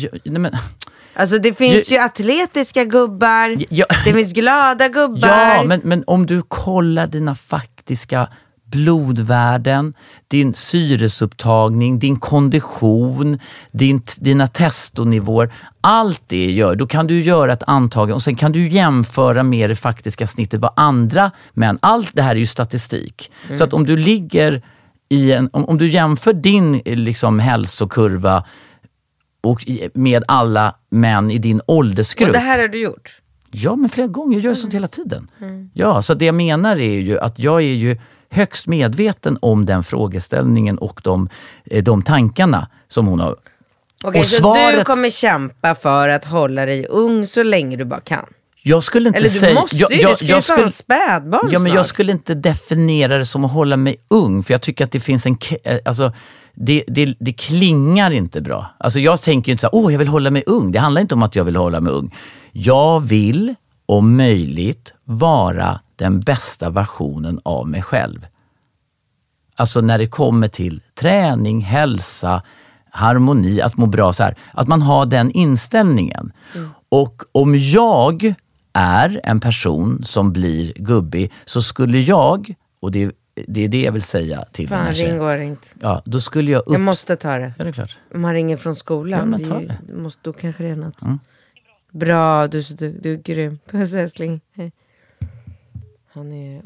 Alltså det finns ju atletiska gubbar, det finns glada gubbar. Ja, men om du kollar dina faktiska blodvärden, din syresupptagning, din kondition, dina testonivåer, allt det gör, då kan du göra ett antagande och sen kan du jämföra med det faktiska snittet vad andra, men allt det här är ju statistik. Så att om du ligger om du jämför din liksom hälsokurva och med alla män i din åldersgrupp. Och det här har du gjort? Ja, men flera gånger. Jag gör sånt hela tiden. Ja, så det jag menar är ju att jag är ju högst medveten om den frågeställningen och de tankarna som hon har. Okej, så du kommer kämpa för att hålla dig ung så länge du bara kan? Jag skulle inte säga... Eller du måste ju, spädbarn ja, men jag skulle inte definiera det som att hålla mig ung. För jag tycker att det finns en... Alltså, det klingar inte bra. Alltså jag tänker inte så här, jag vill hålla mig ung. Det handlar inte om att jag vill hålla mig ung. Jag vill, om möjligt, vara den bästa versionen av mig själv. Alltså när det kommer till träning, hälsa, harmoni, att må bra så här. Att man har den inställningen. Och om jag är en person som blir gubbig så skulle jag, och det är det jag vill säga till den här tjejen. Går inte. Ja, då skulle jag Jag måste ta det. Ja, det är klart. Om man ringer från skolan. Ja, men ta det. Då kanske det är något. Bra, du är grym. Puss älskling. Han är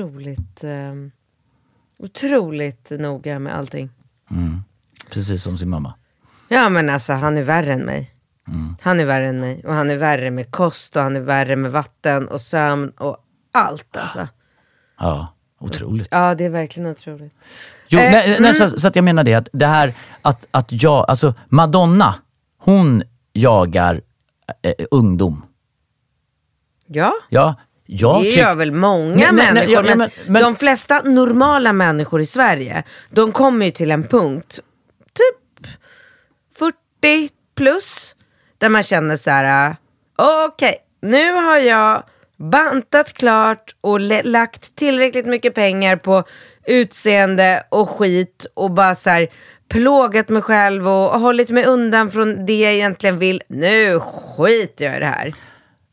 otroligt noga med allting. Precis som sin mamma. Ja, men alltså han är värre än mig. Han är värre än mig. Och han är värre med kost och han är värre med vatten och sömn och allt alltså. Ja, otroligt. Ja, det är verkligen otroligt. Jo, så att jag menar det här att jag, alltså Madonna, hon jagar ungdom. Ja. Ja. Det gör väl många människor. Men de flesta normala människor i Sverige, de kommer ju till en punkt typ 40 plus där man känner så här: okej, nu har jag bantat klart och lagt tillräckligt mycket pengar på utseende och skit och bara så här plågat mig själv och hållit mig undan från det jag egentligen vill. Nu skiter jag i det här.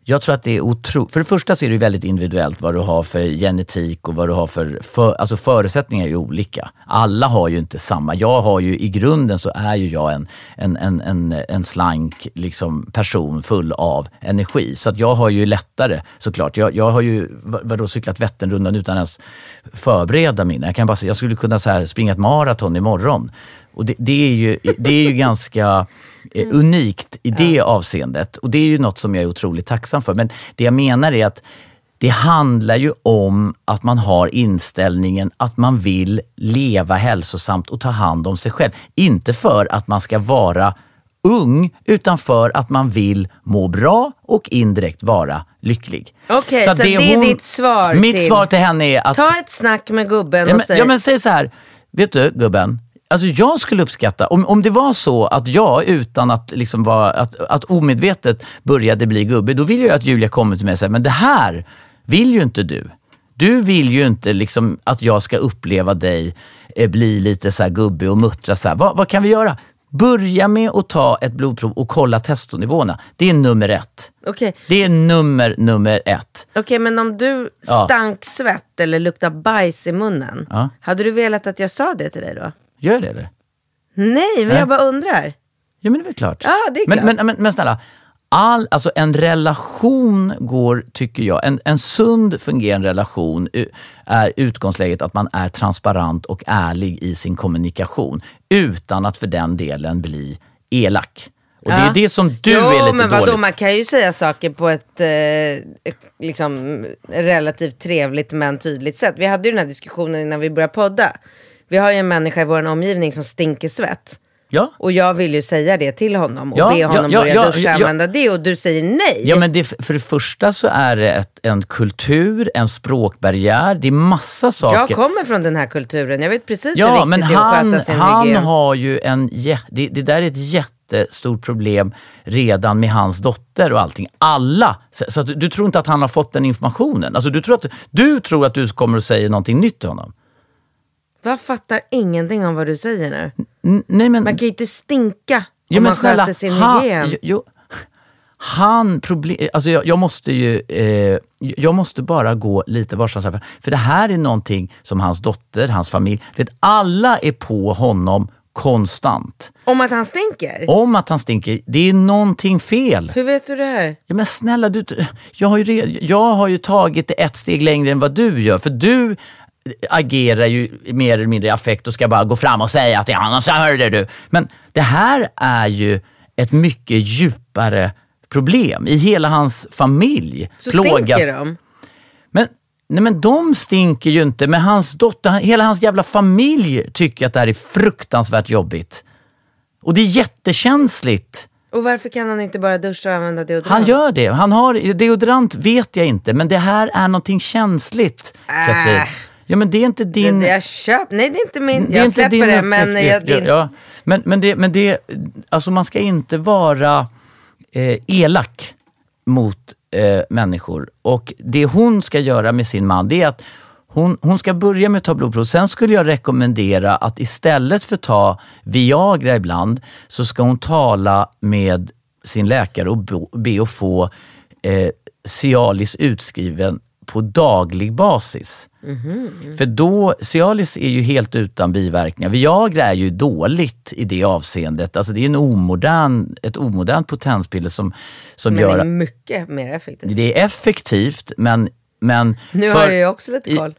Jag tror att det är otroligt. För det första så är det väldigt individuellt vad du har för genetik och vad du har alltså förutsättningar är ju olika. Alla har ju inte samma. Jag har ju i grunden så är ju jag en slank liksom person full av energi. Så att jag har ju lättare såklart. Jag har ju cyklat Vätternrundan utan ens förbereda mina. Jag skulle kunna så här springa ett maraton imorgon. Och det är ju ganska unikt i det avseendet. Och det är ju något som jag är otroligt tacksam för. Men det jag menar är att det handlar ju om att man har inställningen att man vill leva hälsosamt och ta hand om sig själv. Inte för att man ska vara ung, utan för att man vill må bra och indirekt vara lycklig. Okej, så det är ditt svar mitt svar till henne är att... Ta ett snack med gubben och säg... Ja, men säg så här. Vet du, gubben? Alltså jag skulle uppskatta, om det var så att jag utan att liksom att omedvetet började bli gubbe, då vill jag att Julia kommer till mig och säger, men det här vill ju inte du. Du vill ju inte liksom att jag ska uppleva dig bli lite så här gubbe och muttra så här. Vad kan vi göra? Börja med att ta ett blodprov och kolla testonivåerna. Det är nummer 1. Okay. Det är nummer 1. Okej, men om du stank svett eller luktar bajs i munnen, hade du velat att jag sa det till dig då? Gör det eller? Nej, men jag bara undrar. Ja, men det är väl klart. Ja, det är klart. Men snälla, alltså en relation går, tycker jag, en sund fungerande relation är utgångsläget att man är transparent och ärlig i sin kommunikation utan att för den delen bli elak. Och det är det som du är lite men vadå, dålig. man kan ju säga saker på ett liksom relativt trevligt men tydligt sätt. Vi hade ju den här diskussionen innan vi började podda. Vi har ju en människa i vår omgivning som stinker svett. Ja. Och jag vill ju säga det till honom och be honom börja duscha och använda det, och du säger nej. Ja, men för det första så är det en kultur, en språkbarriär, det är massa saker. Jag kommer från den här kulturen, jag vet precis hur viktigt det är att sköta sin hygien. Han har ju det där är ett jättestort problem redan med hans dotter och allting. Alla, så att du tror inte att han har fått den informationen. Alltså du tror att du kommer att säga någonting nytt till honom. Jag fattar ingenting om vad du säger nu. Nej, men man kan ju inte stinka om man sköter sin hygien. Alltså jag måste bara gå lite varsamt. För det här är någonting som hans dotter, hans familj, alla är på honom konstant. Om att han stinker? Om att han stinker. Det är någonting fel. Hur vet du det här? Ja, men snälla, jag har ju tagit det ett steg längre än vad du gör. För du agerar ju mer eller mindre i affekt och ska bara gå fram och säga att det är han, så hörde du. Men det här är ju ett mycket djupare problem. I hela hans familj så stinker de? Men de stinker ju inte. Men hans dotter, hela hans jävla familj tycker att det här är fruktansvärt jobbigt. Och det är jättekänsligt. Och varför kan han inte bara duscha och använda deodorant? Han gör det. Han har deodorant, vet jag inte. Men det här är någonting känsligt, Katrin. Ja, men det är inte din... Nej, det är inte min... Jag släpper det, men... Men det... Alltså man ska inte vara elak mot människor. Och det hon ska göra med sin man, det är att hon ska börja med att ta blodprov. Sen skulle jag rekommendera att istället för att ta Viagra ibland, så ska hon tala med sin läkare och be att få Cialis utskriven på daglig basis. För då, Cialis är ju helt utan biverkningar. Viagra är ju dåligt i det avseendet. Alltså det är ett omodernt potenspiller som men gör... det är mycket mer effektivt. Det är effektivt, men nu har jag ju också lite koll.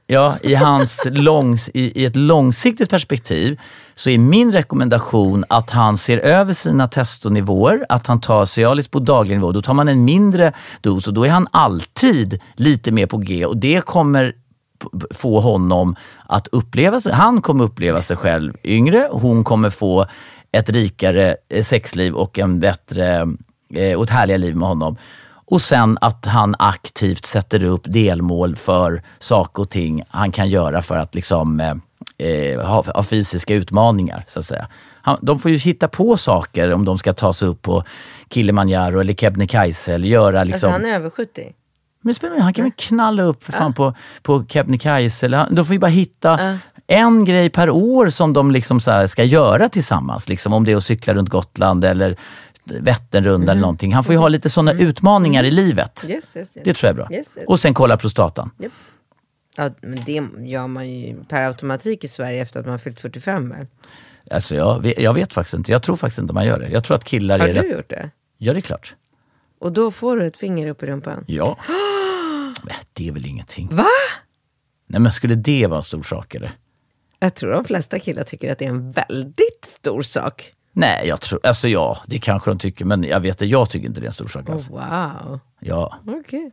I ett långsiktigt perspektiv så är min rekommendation att han ser över sina testonivåer, att han tar Cialis på daglig nivå. Då tar man en mindre dos och då är han alltid lite mer på G, och det kommer få honom att uppleva sig. Han kommer uppleva sig själv yngre, hon kommer få ett rikare sexliv och en bättre och ett härligare liv med honom. Och sen att han aktivt sätter upp delmål för saker och ting han kan göra för att liksom ha fysiska utmaningar, så att säga. De får ju hitta på saker om de ska ta sig upp på Kilimanjaro eller Kebnekaise eller göra liksom... Alltså han är över 70. Men han kan väl knalla upp för fan på Kebnekaise, eller de får ju bara hitta en grej per år som de liksom så här ska göra tillsammans, liksom om det är att cykla runt Gotland eller Vätternrunda eller någonting. Han får ju ha lite sådana utmaningar i livet. Yes. Det tror jag är bra. Yes. Och sen kolla prostatan. Yep. Ja, men det gör man ju per automatik i Sverige efter att man fyllt 45. Alltså jag vet faktiskt inte. Jag tror faktiskt inte man gör det. Jag tror att killar Har är du gjort det? Ja, det är klart. Och då får du ett finger upp i rumpan? Ja. Men det är väl ingenting. Va? Nej, men skulle det vara en stor sak eller? Jag tror de flesta killar tycker att det är en väldigt stor sak. Nej, jag tror, alltså ja, det kanske de tycker, men jag vet att jag tycker inte det är en stor sak alltså. Wow. Ja. Okej.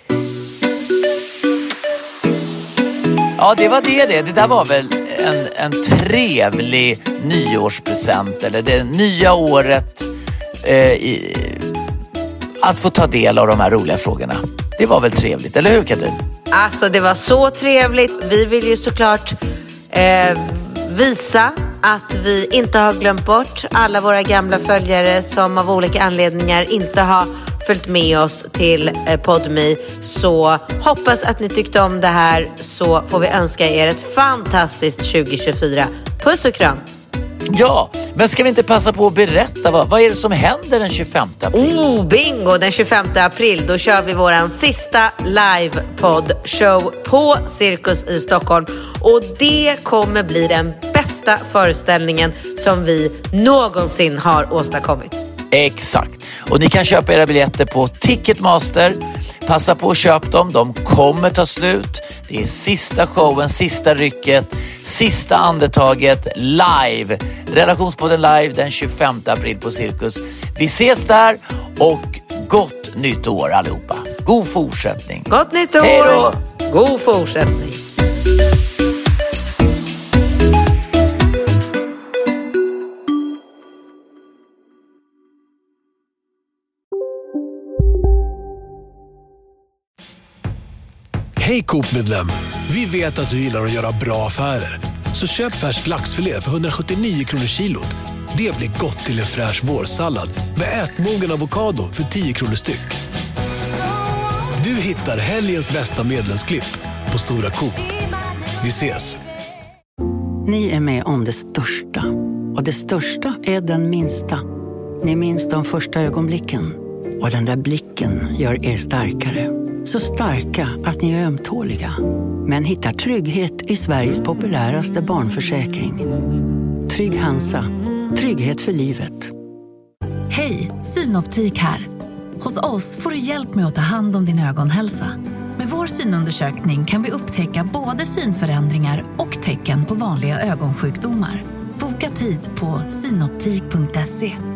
Ja, det var det. Det där var väl en trevlig nyårspresent. Eller det nya året att få ta del av de här roliga frågorna. Det var väl trevligt, eller hur Katrin? Alltså det var så trevligt. Vi vill ju såklart visa att vi inte har glömt bort alla våra gamla följare som av olika anledningar inte har följt med oss till Podme. Så hoppas att ni tyckte om det här, så får vi önska er ett fantastiskt 2024. Puss och kram! Ja, men ska vi inte passa på att berätta vad är det som händer den 25 april? Bingo! Den 25 april då kör vi våran sista live-podd-show på Cirkus i Stockholm. Och det kommer bli den bästa föreställningen som vi någonsin har åstadkommit. Exakt. Och ni kan köpa era biljetter på Ticketmaster. Passa på att köpa dem. De kommer ta slut. Det är sista showen, sista rycket, sista andetaget live. Relationspodden live den 25 april på Cirkus. Vi ses där och gott nytt år allihopa. God fortsättning. Gott nytt år. Hej då. God fortsättning. Hej Coop-medlem! Vi vet att du gillar att göra bra affärer. Så köp färsk laxfilé för 179 kronor kilot. Det blir gott till en fräsch vårsallad med ätmogen avokado för 10 kronor styck. Du hittar helgens bästa medlemsklipp på Stora Coop. Vi ses! Ni är med om det största. Och det största är den minsta. Ni minns de första ögonblicken. Och den där blicken gör er starkare. Så starka att ni är ömtåliga. Men hittar trygghet i Sveriges populäraste barnförsäkring. Trygg Hansa. Trygghet för livet. Hej, Synoptik här. Hos oss får du hjälp med att ta hand om din ögonhälsa. Med vår synundersökning kan vi upptäcka både synförändringar och tecken på vanliga ögonsjukdomar. Boka tid på synoptik.se.